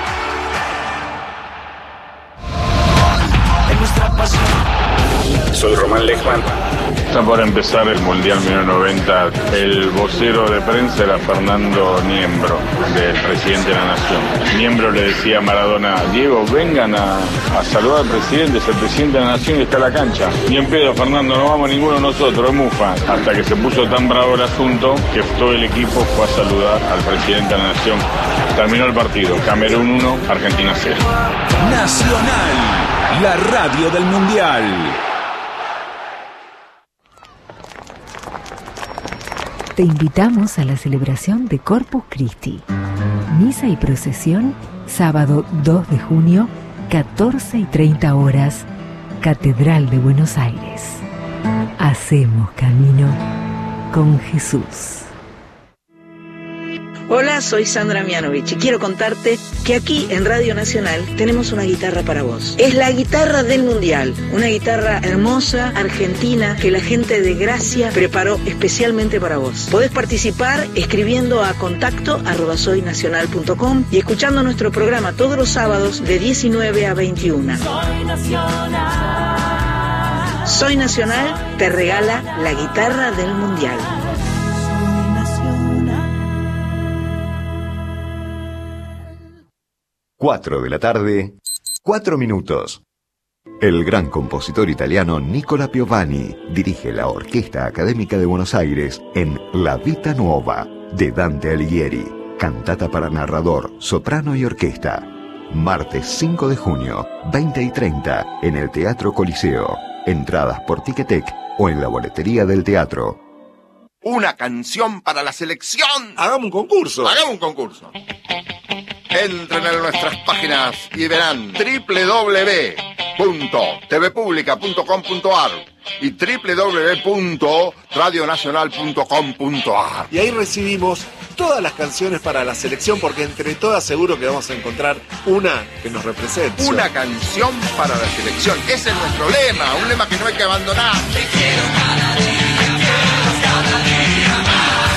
En nuestra pasión. Soy Román Lechman. Está por empezar el Mundial mil novecientos noventa. El vocero de prensa era Fernando Niembro, del presidente de la Nación. Niembro le decía a Maradona: Diego, vengan a, a saludar al presidente, es el presidente de la Nación y está en la cancha. Ni en pedo, Fernando, no vamos ninguno de nosotros, es mufa. Hasta que se puso tan bravo el asunto que todo el equipo fue a saludar al presidente de la Nación. Terminó el partido, Camerún uno, Argentina cero. Nacional, la radio del Mundial. Te invitamos a la celebración de Corpus Christi. Misa y procesión, sábado dos de junio, catorce y treinta horas, Catedral de Buenos Aires. Hacemos camino con Jesús. Hola, soy Sandra Mianovich y quiero contarte que aquí en Radio Nacional tenemos una guitarra para vos. Es la guitarra del Mundial, una guitarra hermosa, argentina, que la gente de Gracia preparó especialmente para vos. Podés participar escribiendo a contacto arroba soy nacional punto com y escuchando nuestro programa todos los sábados de diecinueve a veintiuna. Soy Nacional. Soy Nacional te regala la guitarra del Mundial. cuatro de la tarde, cuatro minutos. El gran compositor italiano Nicola Piovani dirige la Orquesta Académica de Buenos Aires en La Vita Nuova de Dante Alighieri, cantata para narrador, soprano y orquesta. Martes cinco de junio, veinte y treinta, en el Teatro Coliseo. Entradas por Ticketek o en la boletería del teatro. Una canción para la selección. Hagamos un concurso. Hagamos un concurso. Entren en nuestras páginas y verán doble u doble u doble u punto t v pública punto com punto a r y doble u doble u doble u punto radio nacional punto com punto a r. Y ahí recibimos todas las canciones para la selección, porque entre todas seguro que vamos a encontrar una que nos represente. Una canción para la selección. Ese es nuestro lema, un lema que no hay que abandonar. Te quiero cada día, cada día más.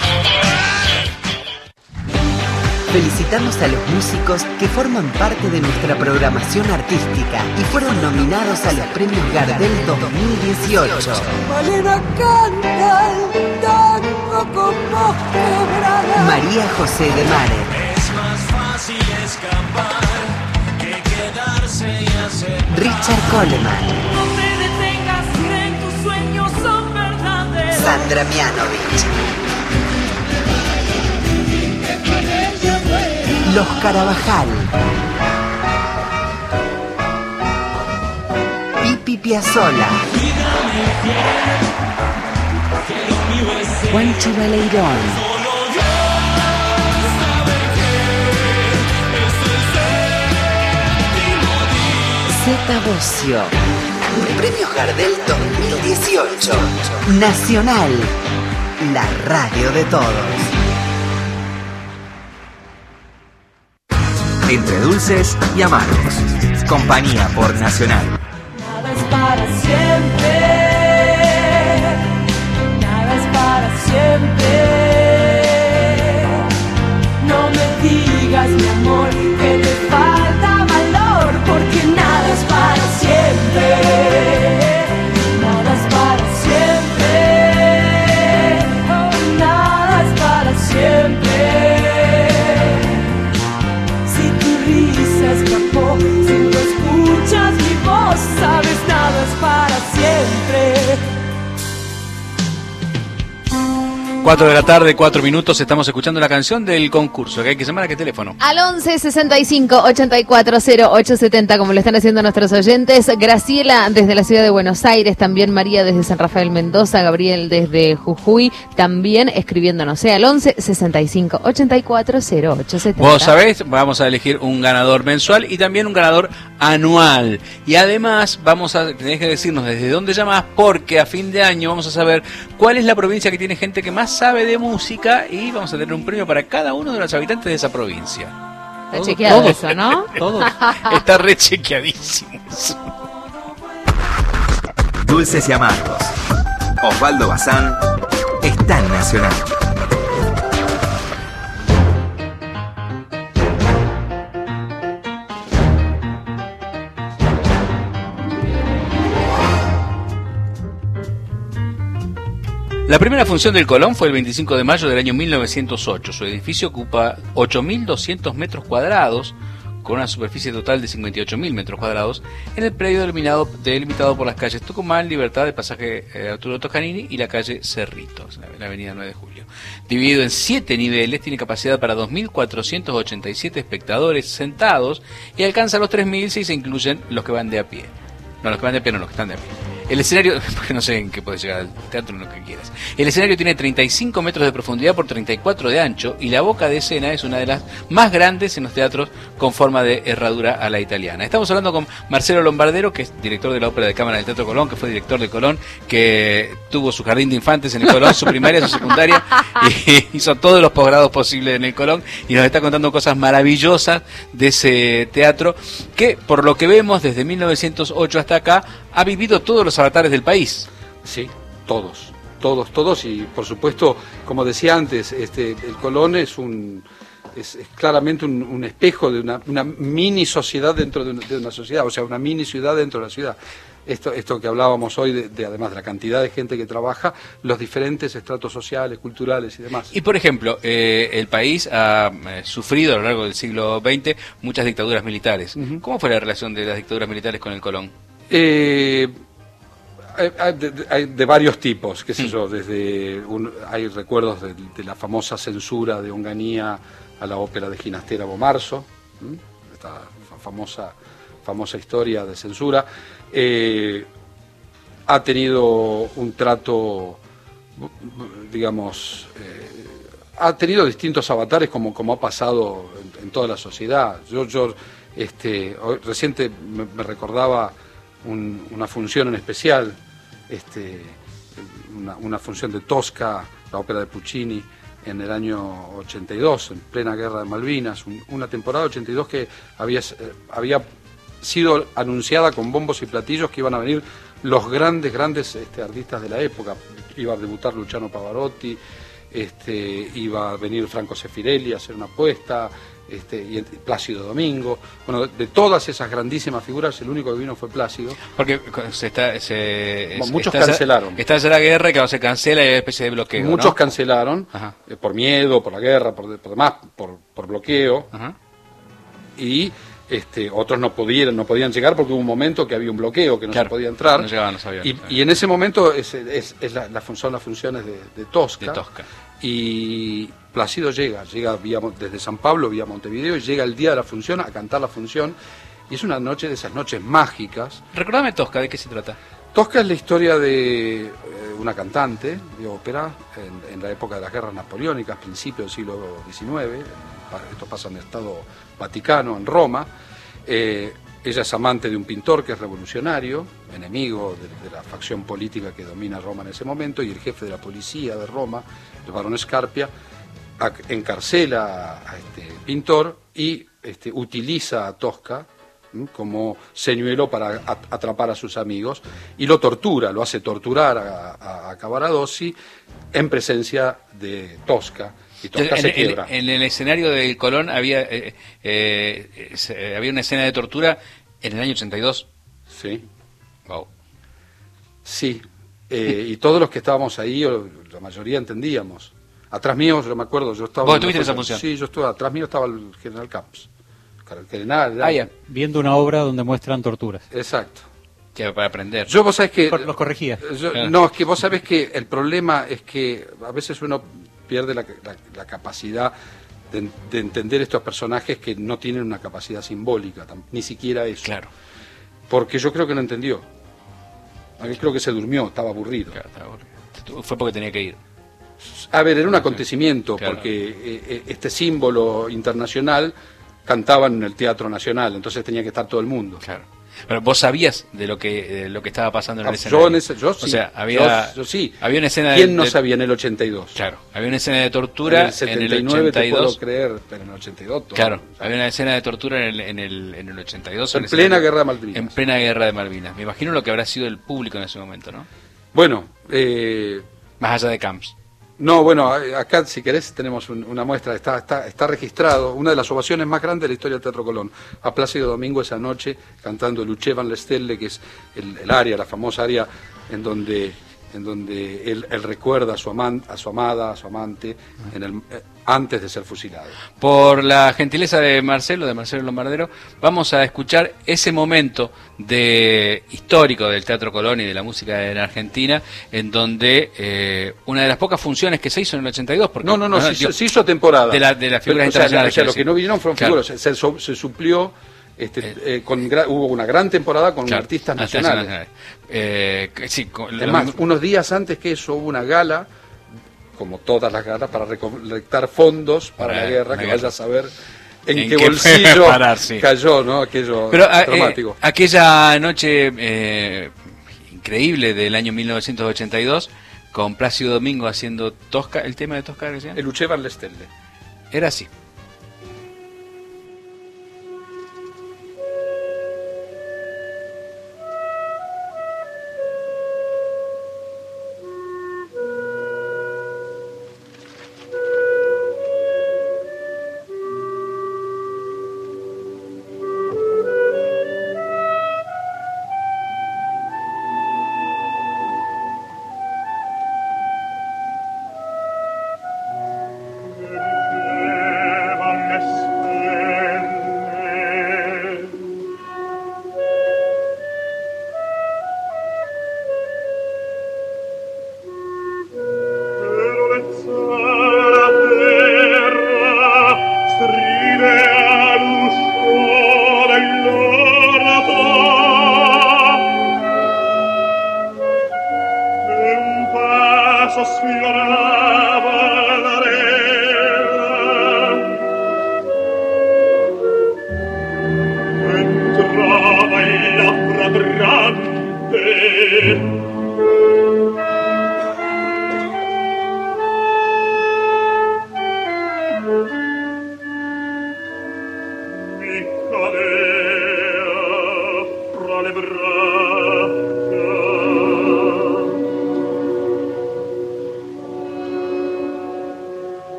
Felicitamos a los músicos que forman parte de nuestra programación artística y fueron nominados a los premios Gardel dos mil dieciocho. Malena canta el tango con voz quebrada. María José de Mare. Es más fácil escapar que quedarse y hacer. Richard Coleman. No te detengas, creen tus sueños son verdaderos. Sandra Mianovich. Los Carabajal. Pipi Piazzolla. Juanchi Baleirón. Zeta Bocio. Premios Gardel dos mil dieciocho. Nacional. La radio de todos. Entre dulces y amargos. Compañía por Nacional. Nada es para siempre. Nada es para siempre. No me digas, mi amor, que te falta valor, porque nada es para siempre. Nada es para siempre. Oh, nada es para siempre. Escapó, si no escuchas mi voz, sabes, nada es para siempre. cuatro de la tarde, cuatro minutos, estamos escuchando la canción del concurso, que hay que llamar a qué teléfono. Al once sesenta y cinco ochenta y cuatro cero ocho setenta, como lo están haciendo nuestros oyentes. Graciela desde la ciudad de Buenos Aires, también María desde San Rafael Mendoza, Gabriel desde Jujuy, también escribiéndonos, ¿eh? Al once sesenta y cinco ochenta y cuatro cero ocho setenta. Vos sabés, vamos a elegir un ganador mensual y también un ganador anual. Y además vamos a tenés que decirnos desde dónde llamás, porque a fin de año vamos a saber cuál es la provincia que tiene gente que más sabe de música y vamos a tener un premio para cada uno de los habitantes de esa provincia. Está chequeado Todos. eso, ¿no? Todos. Está re chequeadísimo. Dulces y amargos. Osvaldo Bazán está en Nacional. La primera función del Colón fue el veinticinco de mayo del año mil novecientos ocho. Su edificio ocupa ocho mil doscientos metros cuadrados, con una superficie total de cincuenta y ocho mil metros cuadrados, en el predio delimitado, delimitado por las calles Tucumán, Libertad, de Pasaje eh, Arturo Toscanini y la calle Cerritos, la, la avenida nueve de julio. Dividido en siete niveles, tiene capacidad para dos mil cuatrocientos ochenta y siete espectadores sentados y alcanza los tres mil si se incluyen los que van de a pie. No, los que van de a pie no, los que están de a pie. El escenario, porque no sé en qué puedes llegar al teatro, en lo que quieras. El escenario tiene treinta y cinco metros de profundidad por treinta y cuatro de ancho y la boca de escena es una de las más grandes en los teatros con forma de herradura a la italiana. Estamos hablando con Marcelo Lombardero, que es director de la Ópera de Cámara del Teatro Colón, que fue director de Colón, que tuvo su jardín de infantes en el Colón, su primaria, su secundaria, y hizo todos los posgrados posibles en el Colón y nos está contando cosas maravillosas de ese teatro que, por lo que vemos, desde mil novecientos ocho hasta acá, ha vivido todos los avatares del país. Sí, todos, todos, todos, y por supuesto, como decía antes, este, el Colón es un es, es claramente un, un espejo de una, una mini sociedad dentro de una, de una sociedad, o sea, una mini ciudad dentro de la ciudad. Esto, esto que hablábamos hoy, de, de, además de la cantidad de gente que trabaja, los diferentes estratos sociales, culturales y demás. Y por ejemplo, eh, el país ha eh, sufrido a lo largo del siglo veinte muchas dictaduras militares. Uh-huh. ¿Cómo fue la relación de las dictaduras militares con el Colón? Eh, hay, de, hay de varios tipos, qué sé mm. yo, desde un, hay recuerdos de, de la famosa censura de Onganía a la ópera de Ginastera Bomarzo, ¿m? esta famosa, famosa historia de censura. Eh, ha tenido un trato, digamos, eh, ha tenido distintos avatares como, como ha pasado en, en toda la sociedad. Yo, yo este, hoy, reciente me, me recordaba un, una función en especial este, una, una función de Tosca, la ópera de Puccini, en el año ochenta y dos, en plena guerra de Malvinas, un, una temporada ochenta y dos que había, eh, había sido anunciada con bombos y platillos que iban a venir los grandes, grandes este, artistas de la época. Iba a debutar Luciano Pavarotti, este, iba a venir Franco Sefirelli a hacer una apuesta, este, y Plácido Domingo. Bueno, de, de todas esas grandísimas figuras, el único que vino fue Plácido. Porque se está, se, bueno, muchos está, cancelaron. Está ya la guerra que se cancela y hay una especie de bloqueo. Muchos ¿no? cancelaron, eh, por miedo, por la guerra, por, por demás, por, por bloqueo. Ajá. Y Este, otros no pudieron, no podían llegar porque hubo un momento que había un bloqueo, que no claro, se podía entrar. No llegaban los aviones, y, y en ese momento es, es, es la, la, son las funciones de, de, Tosca, de Tosca. Y Plácido llega, llega vía, desde San Pablo vía Montevideo y llega el día de la función a cantar la función. Y es una noche de esas noches mágicas. Recordame Tosca, ¿de qué se trata? Tosca es la historia de eh, una cantante de ópera en, en la época de las guerras napoleónicas, principios del siglo diecinueve. Esto pasa en el Estado Vaticano, en Roma. Eh, ella es amante de un pintor que es revolucionario, enemigo de, de la facción política que domina Roma en ese momento, y el jefe de la policía de Roma, el barón Scarpia, encarcela a este pintor y este, utiliza a Tosca como señuelo para atrapar a sus amigos y lo tortura, lo hace torturar a, a, a Cavaradossi en presencia de Tosca. Y Tosca en, se en, quiebra. En el escenario del Colón había eh, eh, eh, había una escena de tortura en el año ochenta y dos. Sí. Wow. Sí. Eh, y todos los que estábamos ahí, o la mayoría entendíamos. Atrás mío, yo me acuerdo, yo estaba... ¿Vos estuviste en esa función? Sí, yo estuve, atrás mío estaba el general Camps. El general, ah, ya. Viendo una obra donde muestran torturas. Exacto. Que para aprender. Yo, vos sabés que... Los corregía. Yo, no, es que vos sabés que el problema es que a veces uno pierde la, la, la capacidad de, de entender estos personajes que no tienen una capacidad simbólica, ni siquiera eso. Claro. Porque yo creo que no entendió. A mí creo que se durmió, estaba aburrido. Claro, estaba aburrido. Fue porque tenía que ir. A ver, era un acontecimiento, claro, porque eh, este símbolo internacional cantaban en el Teatro Nacional, entonces tenía que estar todo el mundo. Claro. Pero vos sabías de lo que de lo que estaba pasando en el escenario. Yo, en ese, yo sí. O sea, había, yo, yo sí. Había una escena ¿Quién de, no de, sabía en el ochenta y dos? Claro. Había una escena de tortura en el, setenta y nueve, en el ochenta y dos. Te puedo creer, pero en el ochenta y dos. Todo, claro. ¿sabes? Había una escena de tortura en el, en el, en el ochenta y dos. En plena guerra de Malvinas. En plena guerra de Malvinas. Me imagino lo que habrá sido el público en ese momento, ¿no? Bueno, eh... más allá de Camps. No, bueno, acá si querés tenemos un, una muestra, está, está, está registrado, una de las ovaciones más grandes de la historia del Teatro Colón, a Plácido Domingo esa noche cantando Luce van le Stelle, que es el, el área, la famosa área en donde, en donde él, él recuerda a su, aman, a su amada, a su amante, en el, eh, antes de ser fusilado. Por la gentileza de Marcelo, de Marcelo Lombardero, vamos a escuchar ese momento de histórico del Teatro Colón y de la música en Argentina, en donde eh, una de las pocas funciones que se hizo en el ochenta y dos, porque no, no, no, no, se, se hizo temporada de, la, de las figuras Pero, internacionales. O sea, o sea, lo que no vinieron fueron claro. figuras, se, se, se suplió. Este, eh, con gra hubo una gran temporada con claro, artistas nacionales. nacionales. Eh, sí, con, Además, lo... unos días antes que eso hubo una gala, como todas las galas, para recolectar fondos para, para la guerra, la que guerra. Vaya a saber en, en qué, qué bolsillo parar, sí. cayó, ¿no? Aquello Pero, dramático. Eh, aquella noche eh, increíble del año mil novecientos ochenta y dos, con Plácido Domingo haciendo Tosca, el tema de Tosca, ¿qué se llama? El Luce van le Stelle. Era así.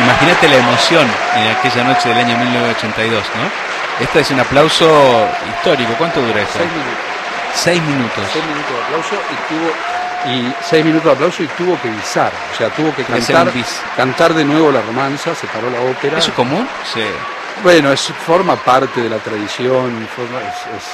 Imagínate la emoción en aquella noche del año mil novecientos ochenta y dos, ¿no? Este es un aplauso histórico. ¿Cuánto dura esto? Seis minutos. Seis minutos. Seis minutos de aplauso y tuvo y seis minutos de aplauso y tuvo que visar, o sea, tuvo que Hacer cantar, un bis. cantar de nuevo la romanza, se paró la ópera. ¿Eso es común? Sí. Bueno, es, forma parte de la tradición, forma, es, es,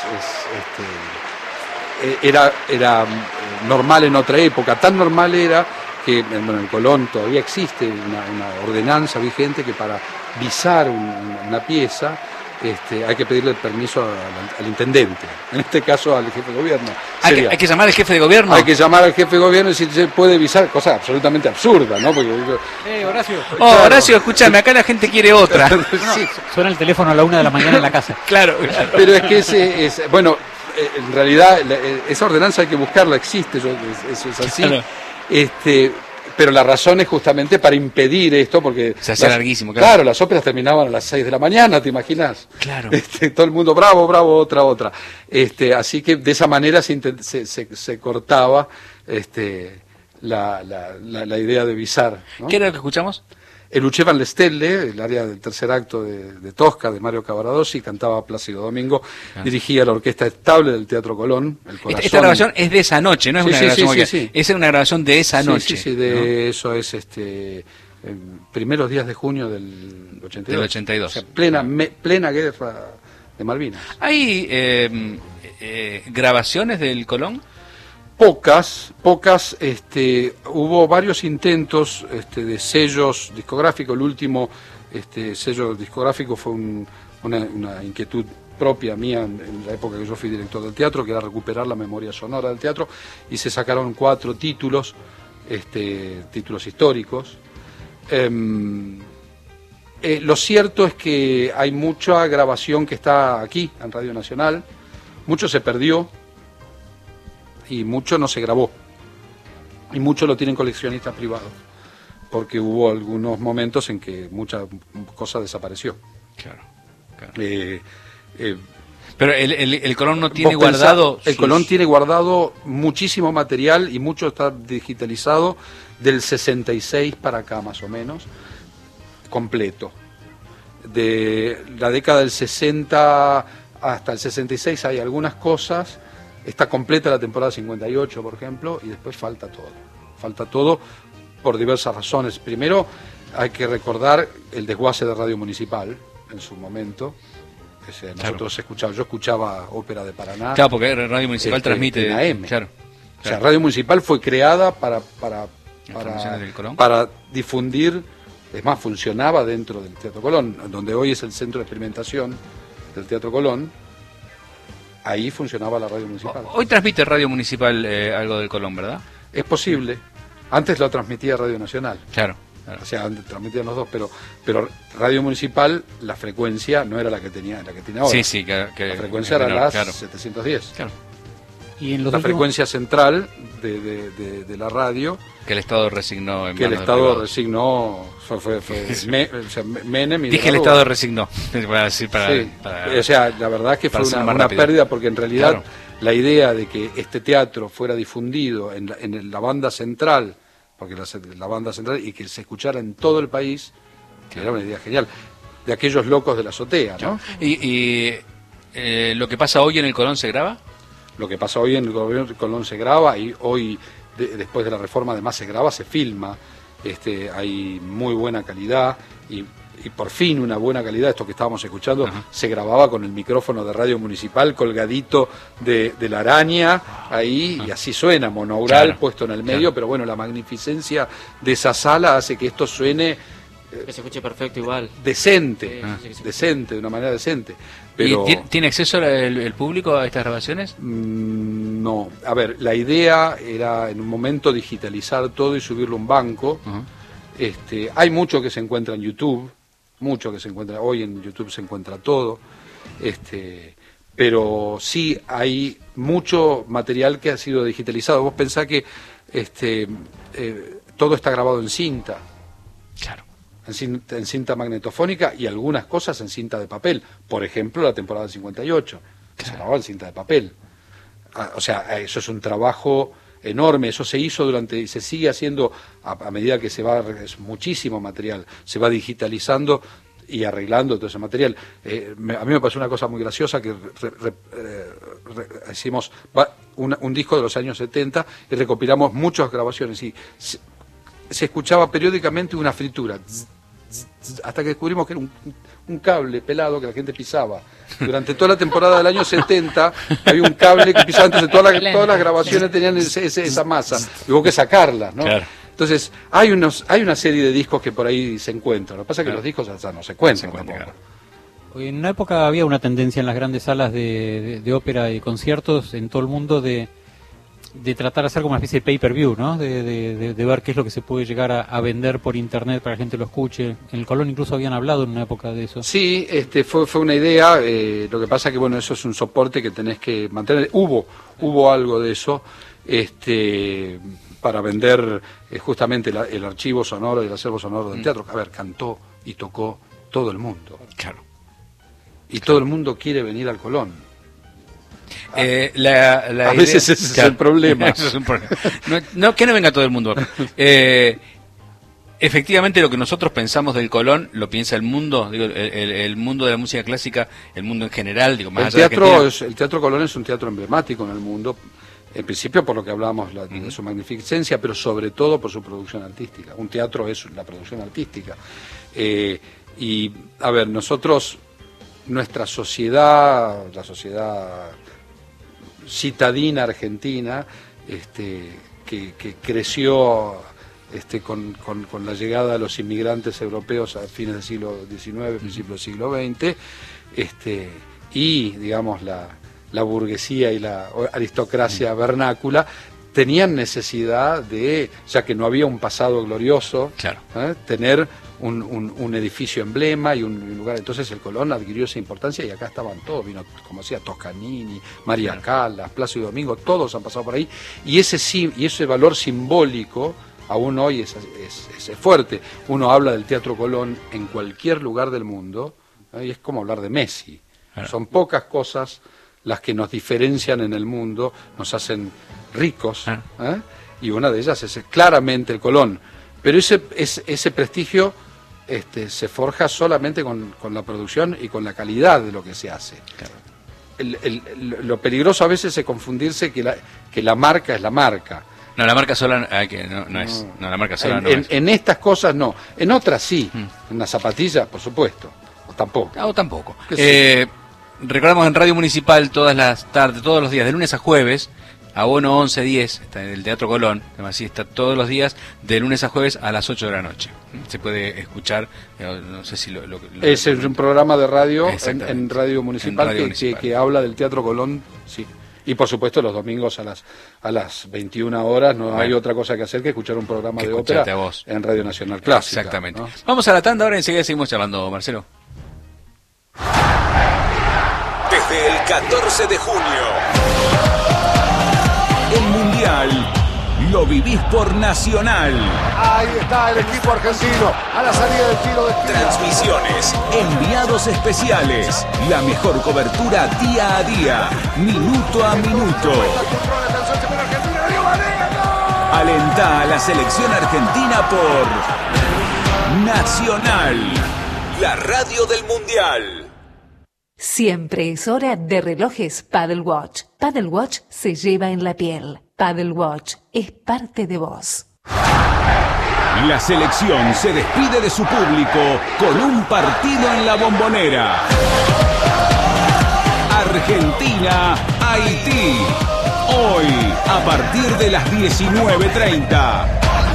es, este, era, era normal en otra época, tan normal era que bueno, en Colón todavía existe una, una ordenanza vigente que para visar un, una pieza este, hay que pedirle permiso al, al intendente, en este caso al jefe de gobierno. Hay que, hay que llamar al jefe de gobierno. Hay que llamar al jefe de gobierno y si se puede visar, cosa absolutamente absurda, ¿no? Porque, eh, Horacio. Oh, claro. Horacio, escúchame, acá la gente quiere otra. No, suena el teléfono a la una de la mañana en la casa. Claro, claro. Pero es que ese es, bueno, en realidad esa ordenanza hay que buscarla, existe, eso, eso es así. Claro. Este, pero la razón es justamente para impedir esto, porque se hacía las, larguísimo, claro. Claro, las óperas terminaban a las seis de la mañana, ¿te imaginas? Claro. Este, todo el mundo, bravo, bravo, otra, otra. Este, así que de esa manera se, se, se, se cortaba este, la, la, la, la idea de visar, ¿no? ¿Qué era lo que escuchamos? El Luce van le Stelle, el área del tercer acto de, de Tosca, de Mario Cavaradossi, cantaba Plácido Domingo, ah. dirigía la orquesta estable del Teatro Colón, el Corazón. Esta grabación es de esa noche, no es sí, una sí, grabación sí, que... sí, sí. Es una grabación de esa sí, noche. Sí, sí, de ¿no? eso es este primeros días de junio del ochenta y dos. Del ochenta y dos. O sea, plena, me, plena guerra de Malvinas. ¿Hay eh, eh, grabaciones del Colón? Pocas, pocas, este, hubo varios intentos este, de sellos discográficos. El último este, sello discográfico fue un, una, una inquietud propia mía en, en la época que yo fui director del teatro, que era recuperar la memoria sonora del teatro, y se sacaron cuatro títulos, este, títulos históricos. Eh, eh, lo cierto es que hay mucha grabación que está aquí, en Radio Nacional, mucho se perdió, y mucho no se grabó, y mucho lo tienen coleccionistas privados, porque hubo algunos momentos en que mucha cosa desapareció. Claro, claro. Eh, eh, Pero el, el, el Colón no tiene guardado... Pensás, el sus... Colón tiene guardado muchísimo material, y mucho está digitalizado, del sesenta y seis para acá más o menos, completo. De la década del sesenta hasta el sesenta y seis hay algunas cosas. Está completa la temporada cincuenta y ocho, por ejemplo, y después falta todo. Falta todo por diversas razones. Primero, hay que recordar el desguace de Radio Municipal en su momento. Ese, nosotros claro. escuchamos, yo escuchaba Ópera de Paraná. Claro, porque Radio Municipal este, transmite en A M. Claro, claro. O sea, Radio Municipal fue creada para para para, para difundir, es más, funcionaba dentro del Teatro Colón, donde hoy es el centro de experimentación del Teatro Colón. Ahí funcionaba la radio municipal. Hoy transmite Radio Municipal eh, algo del Colón, ¿verdad? Es posible. Antes lo transmitía Radio Nacional. Claro. claro. O sea, transmitían los dos, pero pero Radio Municipal, la frecuencia no era la que tenía, la que tiene ahora. Sí, sí, que, que la frecuencia que, era las claro. setecientos diez. Claro. Y en los la últimos... frecuencia central de, de, de, de la radio. Que el Estado resignó. En que el Estado resignó. Fue, fue, fue me, o sea, Menem y Dije el Estado resignó. Para decir, para, sí. para, o sea, la verdad es que fue una, una pérdida, porque en realidad claro. la idea de que este teatro fuera difundido en la, en la banda central, porque la, la banda central, y que se escuchara en todo el país, que era una idea genial, de aquellos locos de la azotea, ¿no? ¿Y, y eh, lo que pasa hoy en el Colón se graba? Lo que pasa hoy en el gobierno de Colón se graba, y hoy, de, después de la reforma, además se graba, se filma. Este, hay muy buena calidad, y, y por fin una buena calidad. Esto que estábamos escuchando uh-huh. se grababa con el micrófono de Radio Municipal colgadito de, de la araña ahí, uh-huh. y así suena, monaural claro. puesto en el medio, claro. pero bueno, la magnificencia de esa sala hace que esto suene... Que se escuche perfecto igual. Decente, sí, sí, sí, decente, de una manera decente. Pero... ¿Y tiene acceso el, el público a estas grabaciones? Mm, no. A ver, la idea era en un momento digitalizar todo y subirlo a un banco. Uh-huh. Este, hay mucho que se encuentra en YouTube, mucho que se encuentra, hoy en YouTube se encuentra todo. Este, pero sí hay mucho material que ha sido digitalizado. Vos pensás que este, eh, todo está grabado en cinta. Claro. En cinta, en cinta magnetofónica, y algunas cosas en cinta de papel. Por ejemplo, la temporada cincuenta y ocho, que claro. se grababa en cinta de papel. O sea, eso es un trabajo enorme. Eso se hizo durante y se sigue haciendo a, a medida que se va, es muchísimo material, se va digitalizando y arreglando todo ese material. Eh, me, a mí me pasó una cosa muy graciosa, que re, re, eh, re, hicimos va, un, un disco de los años setenta y recopilamos muchas grabaciones y se, se escuchaba periódicamente una fritura, zzz, zzz, zzz, hasta que descubrimos que era un, un cable pelado que la gente pisaba. Durante toda la temporada del año setenta había un cable que pisaba, entonces todas las, todas las grabaciones tenían ese, ese, esa masa, y hubo que sacarlas, ¿no? Claro. Entonces, hay unos hay una serie de discos que por ahí se encuentran. Lo que pasa es que claro. los discos ya no se encuentran se tampoco. En una época había una tendencia en las grandes salas de, de, de ópera y conciertos en todo el mundo de, de tratar de hacer como una especie de pay-per-view, ¿no? De, de, de, de ver qué es lo que se puede llegar a, a vender por internet para que la gente lo escuche. En el Colón incluso habían hablado en una época de eso. Sí, este fue fue una idea. Eh, lo que pasa es que, bueno, eso es un soporte que tenés que mantener. Hubo, hubo algo de eso. Este... para vender eh, justamente la, el archivo sonoro y el acervo sonoro del teatro. A ver, cantó y tocó todo el mundo. Claro. Y todo el mundo quiere venir al Colón. Eh, la, la a idea, veces ese claro, es el problema. Eso es un problema. No, no, que no venga todo el mundo acá. Eh, efectivamente, lo que nosotros pensamos del Colón lo piensa el mundo, digo, el, el, el mundo de la música clásica, el mundo en general. Digo, más el, allá teatro de es, el Teatro Colón es un teatro emblemático en el mundo. En principio por lo que hablábamos la, de su magnificencia, pero sobre todo por su producción artística. Un teatro es la producción artística. Eh, y, a ver, nosotros, nuestra sociedad, la sociedad citadina argentina, este, que, que creció este, con, con, con la llegada de los inmigrantes europeos a fines del siglo diecinueve, principios del siglo veinte, este, y, digamos, la... la burguesía y la aristocracia mm. vernácula, tenían necesidad de, ya que no había un pasado glorioso, claro. ¿eh? tener un, un, un edificio emblema y un, un lugar. Entonces el Colón adquirió esa importancia y acá estaban todos, vino, como decía, Toscanini, María claro. Callas, Plácido Domingo, todos han pasado por ahí, y ese, y ese valor simbólico aún hoy es, es, es fuerte. Uno habla del Teatro Colón en cualquier lugar del mundo, ¿eh? y es como hablar de Messi. Claro. Son pocas cosas las que nos diferencian en el mundo, nos hacen ricos, ¿eh? y una de ellas es claramente el Colón. Pero ese, ese, ese prestigio este, se forja solamente con, con la producción y con la calidad de lo que se hace. Claro. El, el, lo peligroso a veces es confundirse que la, que la marca es la marca. No, la marca sola hay que, no, no es. No, la marca sola en, no en, es. En estas cosas no. En otras sí. Hmm. En las zapatillas, por supuesto. O tampoco. Ah, o tampoco. Eh, recordamos en Radio Municipal todas las tardes, todos los días, de lunes a jueves, abono once diez, está en el Teatro Colón, además sí está todos los días, de lunes a jueves a las ocho de la noche. Se puede escuchar, no sé si lo... lo, lo es lo, un programa de radio en, en Radio Municipal, en radio que, municipal. Que, que habla del Teatro Colón, sí. Y por supuesto los domingos a las a las veintiuna horas no bueno, hay otra cosa que hacer que escuchar un programa de ópera a vos. En Radio Nacional Clásica. Exactamente. ¿no? Vamos a la tanda ahora y enseguida seguimos charlando, Marcelo. Desde el catorce de junio, el Mundial lo vivís por Nacional. Ahí está el equipo argentino a la salida del tiro de esquina. Transmisiones, enviados especiales, la mejor cobertura día a día, minuto a minuto. Alentá a la selección argentina por Nacional, la radio del Mundial. Siempre es hora de relojes Paddle Watch. Paddle Watch se lleva en la piel. Paddle Watch es parte de vos. La selección se despide de su público con un partido en la Bombonera. Argentina-Haití. Hoy, a partir de las diecinueve treinta.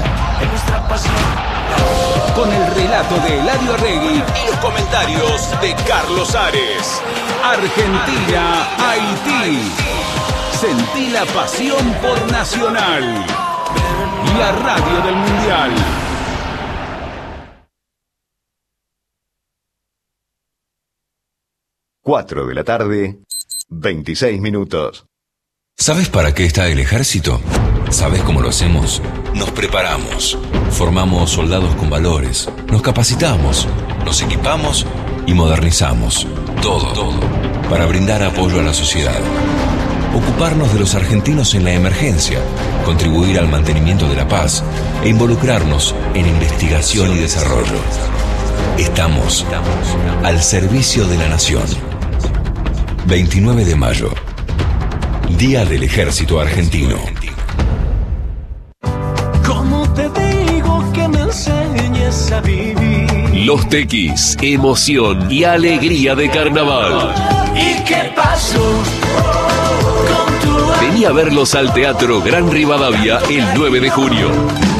Con el relato de Eladio Arregui y los comentarios de Carlos Ares. Argentina-Haití. Sentí la pasión por Nacional. La radio del Mundial. cuatro de la tarde, veintiséis minutos. ¿Sabes para qué está el ejército? ¿Sabes cómo lo hacemos? Nos preparamos, formamos soldados con valores, nos capacitamos, nos equipamos y modernizamos. Todo, todo, para brindar apoyo a la sociedad. ocuparnos de los argentinos en la emergencia, contribuir al mantenimiento de la paz e involucrarnos en investigación y desarrollo. Estamos al servicio de la nación. veintinueve de mayo, Día del Ejército Argentino. ¿Cómo te digo que me enseñes a vivir? Los Tequis, emoción y alegría de carnaval. ¿Y qué pasó con tu Vení a verlos al Teatro Gran Rivadavia el nueve de junio.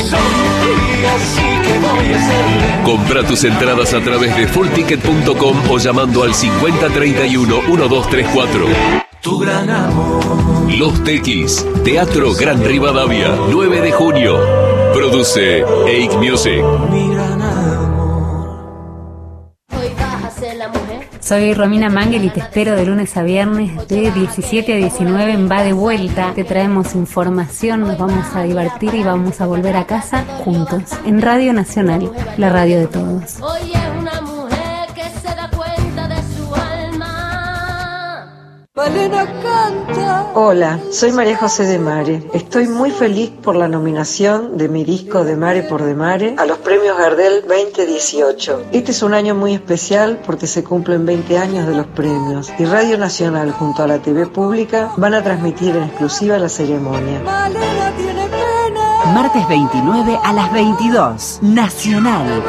así que voy a hacerle? Compra tus entradas a través de full ticket punto com o llamando al cincuenta treinta y uno diecinueve treinta y cuatro. Tu gran amor. Los Tequis, Teatro Gran Rivadavia, nueve de junio. Produce Eik Music. Mi gran amor. Hoy vas a ser la mujer. Soy Romina Mangel y te espero de lunes a viernes de diecisiete a diecinueve en Va de Vuelta. Te traemos información, nos vamos a divertir y vamos a volver a casa juntos. En Radio Nacional, la radio de todos. Hoy es una mujer que se da cuenta de su alma. Malena canta. Hola, soy María José de Mare. Estoy muy feliz por la nominación de mi disco De Mare por De Mare a los premios Gardel veinte dieciocho. Este es un año muy especial porque se cumplen veinte años de los premios y Radio Nacional junto a la T V Pública van a transmitir en exclusiva la ceremonia. Malena tiene pena. Martes veintinueve a las veintidós. Nacional.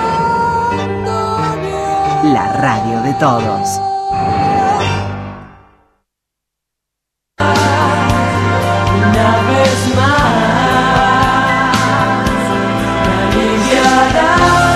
La radio de todos. Una vez más, me aliviará.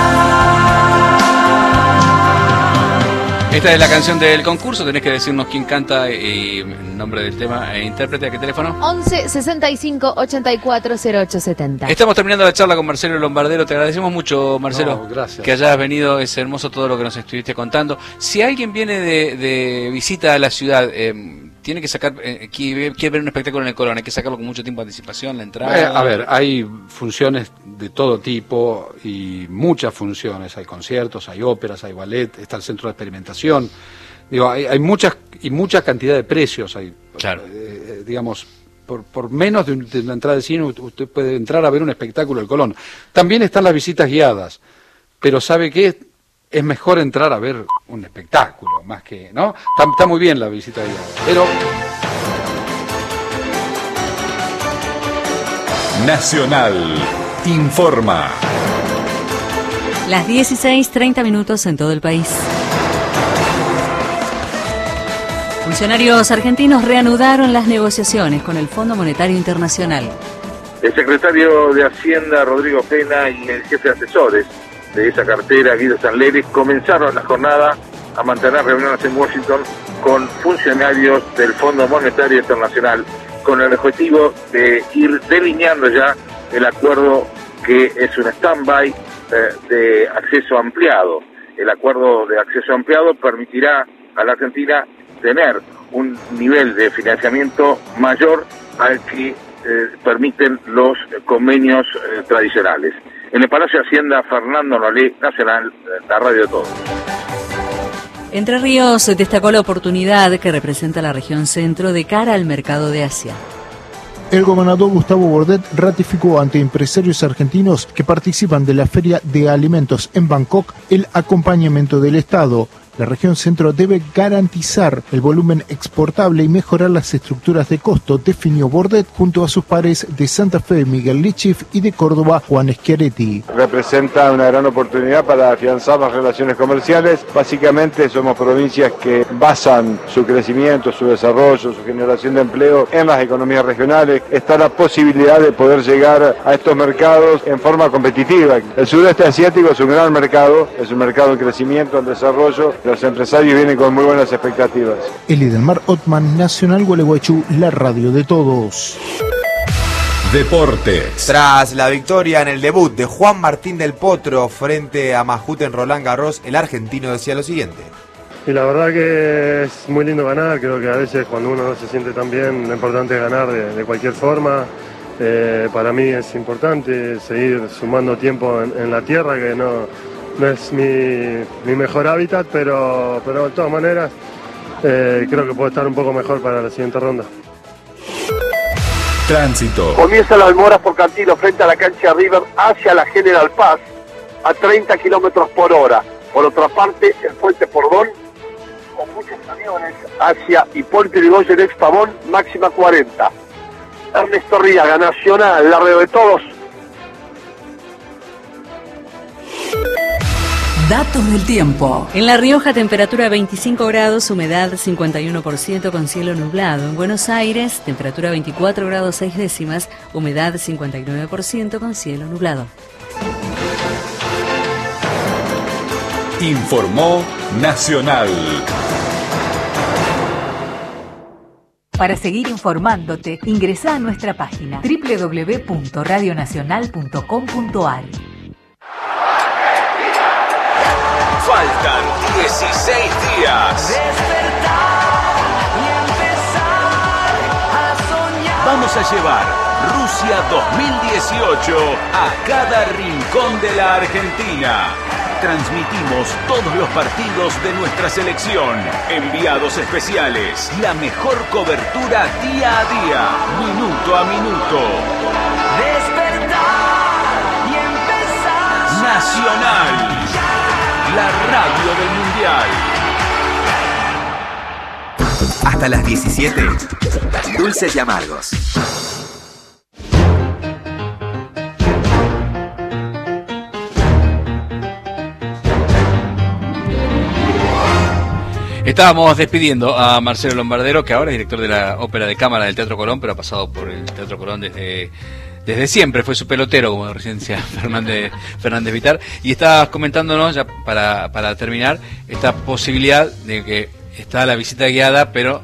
Esta es la canción del concurso, tenés que decirnos quién canta y el nombre del tema e intérprete. ¿A qué teléfono? once sesenta y cinco ochenta y cuatro cero ocho setenta. Estamos terminando la charla con Marcelo Lombardero. Te agradecemos mucho, Marcelo, No, gracias. que hayas venido. Es hermoso todo lo que nos estuviste contando. Si alguien viene de, de visita a la ciudad, eh, tiene que sacar, eh, quiere, quiere ver un espectáculo en el Colón, hay que sacarlo con mucho tiempo de anticipación, la entrada. Eh, a ver, hay funciones de todo tipo y muchas funciones. Hay conciertos, hay óperas, hay ballet, está el centro de experimentación. Digo, hay, hay muchas y mucha cantidad de precios. Hay, claro. eh, digamos, por, por menos de, un, de una entrada de cine usted puede entrar a ver un espectáculo del Colón. También están las visitas guiadas, pero ¿sabe qué? Es mejor entrar a ver un espectáculo, más que, ¿no? Está, está muy bien la visita guiada, pero... Nacional informa. Las dieciséis treinta minutos en todo el país. Funcionarios argentinos reanudaron las negociaciones con el Fondo Monetario Internacional. El secretario de Hacienda, Rodrigo Pena, y el jefe de asesores de esa cartera, Guido Sanleri, comenzaron la jornada a mantener reuniones en Washington con funcionarios del Fondo Monetario Internacional, con el objetivo de ir delineando ya el acuerdo que es un stand-by eh, de acceso ampliado. El acuerdo de acceso ampliado permitirá a la Argentina tener un nivel de financiamiento mayor al que eh, permiten los convenios eh, tradicionales. En el Palacio de Hacienda, Fernando Nolé, Nacional, la radio de todos. Entre Ríos destacó la oportunidad que representa la región centro de cara al mercado de Asia. El gobernador Gustavo Bordet ratificó ante empresarios argentinos que participan de la Feria de Alimentos en Bangkok el acompañamiento del Estado. La región centro debe garantizar el volumen exportable y mejorar las estructuras de costo, definió Bordet junto a sus pares de Santa Fe, Miguel Lichif, y de Córdoba, Juan Schiaretti. Representa una gran oportunidad para afianzar las relaciones comerciales. Básicamente somos provincias que basan su crecimiento, su desarrollo, su generación de empleo en las economías regionales. Está la posibilidad de poder llegar a estos mercados en forma competitiva. El sudeste asiático es un gran mercado, es un mercado en crecimiento, en desarrollo. Los empresarios vienen con muy buenas expectativas. Elidelmar Otman, Nacional Gualeguaychú, la radio de todos. Deportes. Tras la victoria en el debut de Juan Martín del Potro frente a Mahut en Roland Garros, el argentino decía lo siguiente. Y la verdad que es muy lindo ganar, creo que a veces cuando uno no se siente tan bien, lo importante es ganar de, de cualquier forma. Eh, para mí es importante seguir sumando tiempo en, en la tierra, que no... No es mi, mi mejor hábitat, pero, pero de todas maneras eh, creo que puedo estar un poco mejor para la siguiente ronda. Tránsito. Comienza la demora por Cantilo frente a la cancha River hacia la General Paz a treinta kilómetros por hora. Por otra parte, el puente Pordón con muchos camiones hacia Hipólito Yrigoyen ex Pavón, máxima cuarenta. Ernesto Riaga, Nacional, la radio de todos. Datos del tiempo. En La Rioja, temperatura veinticinco grados, humedad cincuenta y uno por ciento con cielo nublado. En Buenos Aires, temperatura veinticuatro grados seis décimas, humedad cincuenta y nueve por ciento con cielo nublado. Informó Nacional. Para seguir informándote, ingresa a nuestra página doble u doble u doble u punto radio nacional punto com punto a r. Faltan dieciséis días. Despertar y empezar a soñar. Vamos a llevar Rusia dos mil dieciocho a cada rincón de la Argentina. Transmitimos todos los partidos de nuestra selección. Enviados especiales. La mejor cobertura día a día. Minuto a minuto. Despertar y empezar. Nacional. La radio del Mundial. Hasta las diecisiete. Dulces y amargos. Estábamos despidiendo a Marcelo Lombardero, que ahora es director de la Ópera de Cámara del Teatro Colón, pero ha pasado por el Teatro Colón desde... Desde siempre fue su pelotero, como recién decía Fernández, Fernández Vitar, y estabas comentándonos, ya para, para terminar, esta posibilidad de que está la visita guiada, pero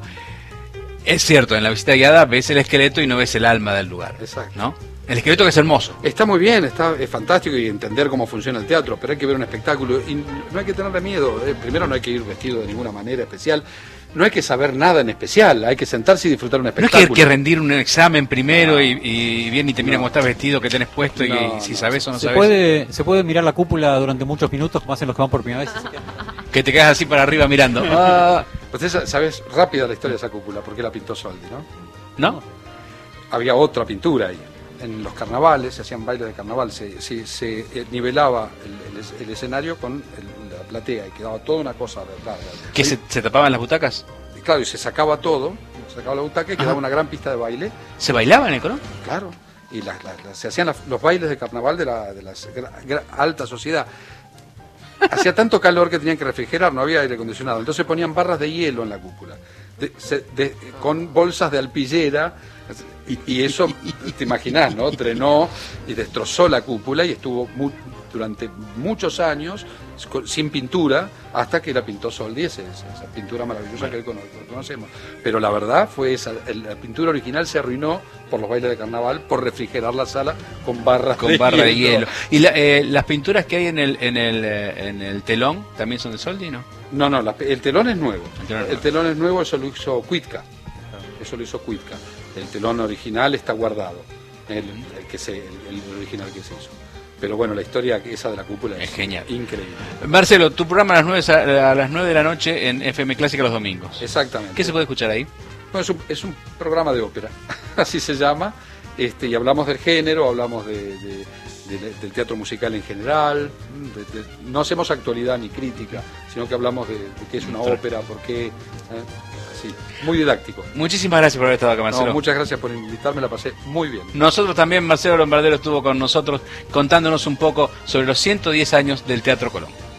es cierto, en la visita guiada ves el esqueleto y no ves el alma del lugar. Exacto. ¿No? El esqueleto que es hermoso. Está muy bien, está, es fantástico y entender cómo funciona el teatro, pero hay que ver un espectáculo y no hay que tenerle miedo. Eh, primero no hay que ir vestido de ninguna manera especial. No hay que saber nada en especial, hay que sentarse y disfrutar un espectáculo. No es que hay que rendir un examen primero no. y, y bien y te mira no. cómo estás vestido, qué tenés puesto no, y, y si no. sabes o no se sabes. Puede, se puede mirar la cúpula durante muchos minutos, como hacen los que van por primera vez. Que te quedas así para arriba mirando. Ah. Usted sabes rápida la historia de esa cúpula, porque la pintó Soldi, ¿no? ¿No? Había otra pintura ahí. En los carnavales, se hacían bailes de carnaval, se, se, se nivelaba el, el, el escenario con el, la platea y quedaba toda una cosa larga. ¿Que se, se tapaban las butacas? Y claro, y se sacaba todo, se sacaba la butaca y quedaba Ajá. una gran pista de baile. ¿Se bailaba en el Colón? Claro, y la, la, la, se hacían la, los bailes de carnaval de la, de la gra, alta sociedad. Hacía tanto calor que tenían que refrigerar, no había aire acondicionado, entonces ponían barras de hielo en la cúpula, de, se, de, con bolsas de alpillera. Y, y eso, te imaginás, ¿no? Trenó y destrozó la cúpula y estuvo mu durante muchos años sin pintura hasta que la pintó Soldi, esa, esa pintura maravillosa bueno. que hoy conocemos. Pero la verdad fue esa, el, la pintura original se arruinó por los bailes de carnaval, por refrigerar la sala con barras con de, barra hielo. de hielo. ¿Y la, eh, las pinturas que hay en el, en, el, eh, en el telón también son de Soldi, no? No, no, la, el telón es nuevo. El telón, el telón es nuevo, eso lo hizo Cuitca. Eso lo hizo Cuitca. El telón original está guardado, el, el, que se, el, el original que se hizo. Pero bueno, la historia esa de la cúpula es, es genial. Increíble. Marcelo, tu programa a las nueve, a las nueve de la noche en F M Clásica los domingos. Exactamente. ¿Qué se puede escuchar ahí? Bueno, es un, es un programa de ópera, así se llama, este, y hablamos del género, hablamos de, de, de, del teatro musical en general, de, de, no hacemos actualidad ni crítica, sino que hablamos de, de qué es una ópera, por qué... ¿eh? Sí, muy didáctico. Muchísimas gracias por haber estado acá, Marcelo. No, muchas gracias por invitarme, la pasé muy bien. Nosotros también, Marcelo Lombardero estuvo con nosotros contándonos un poco sobre los ciento diez años del Teatro Colón.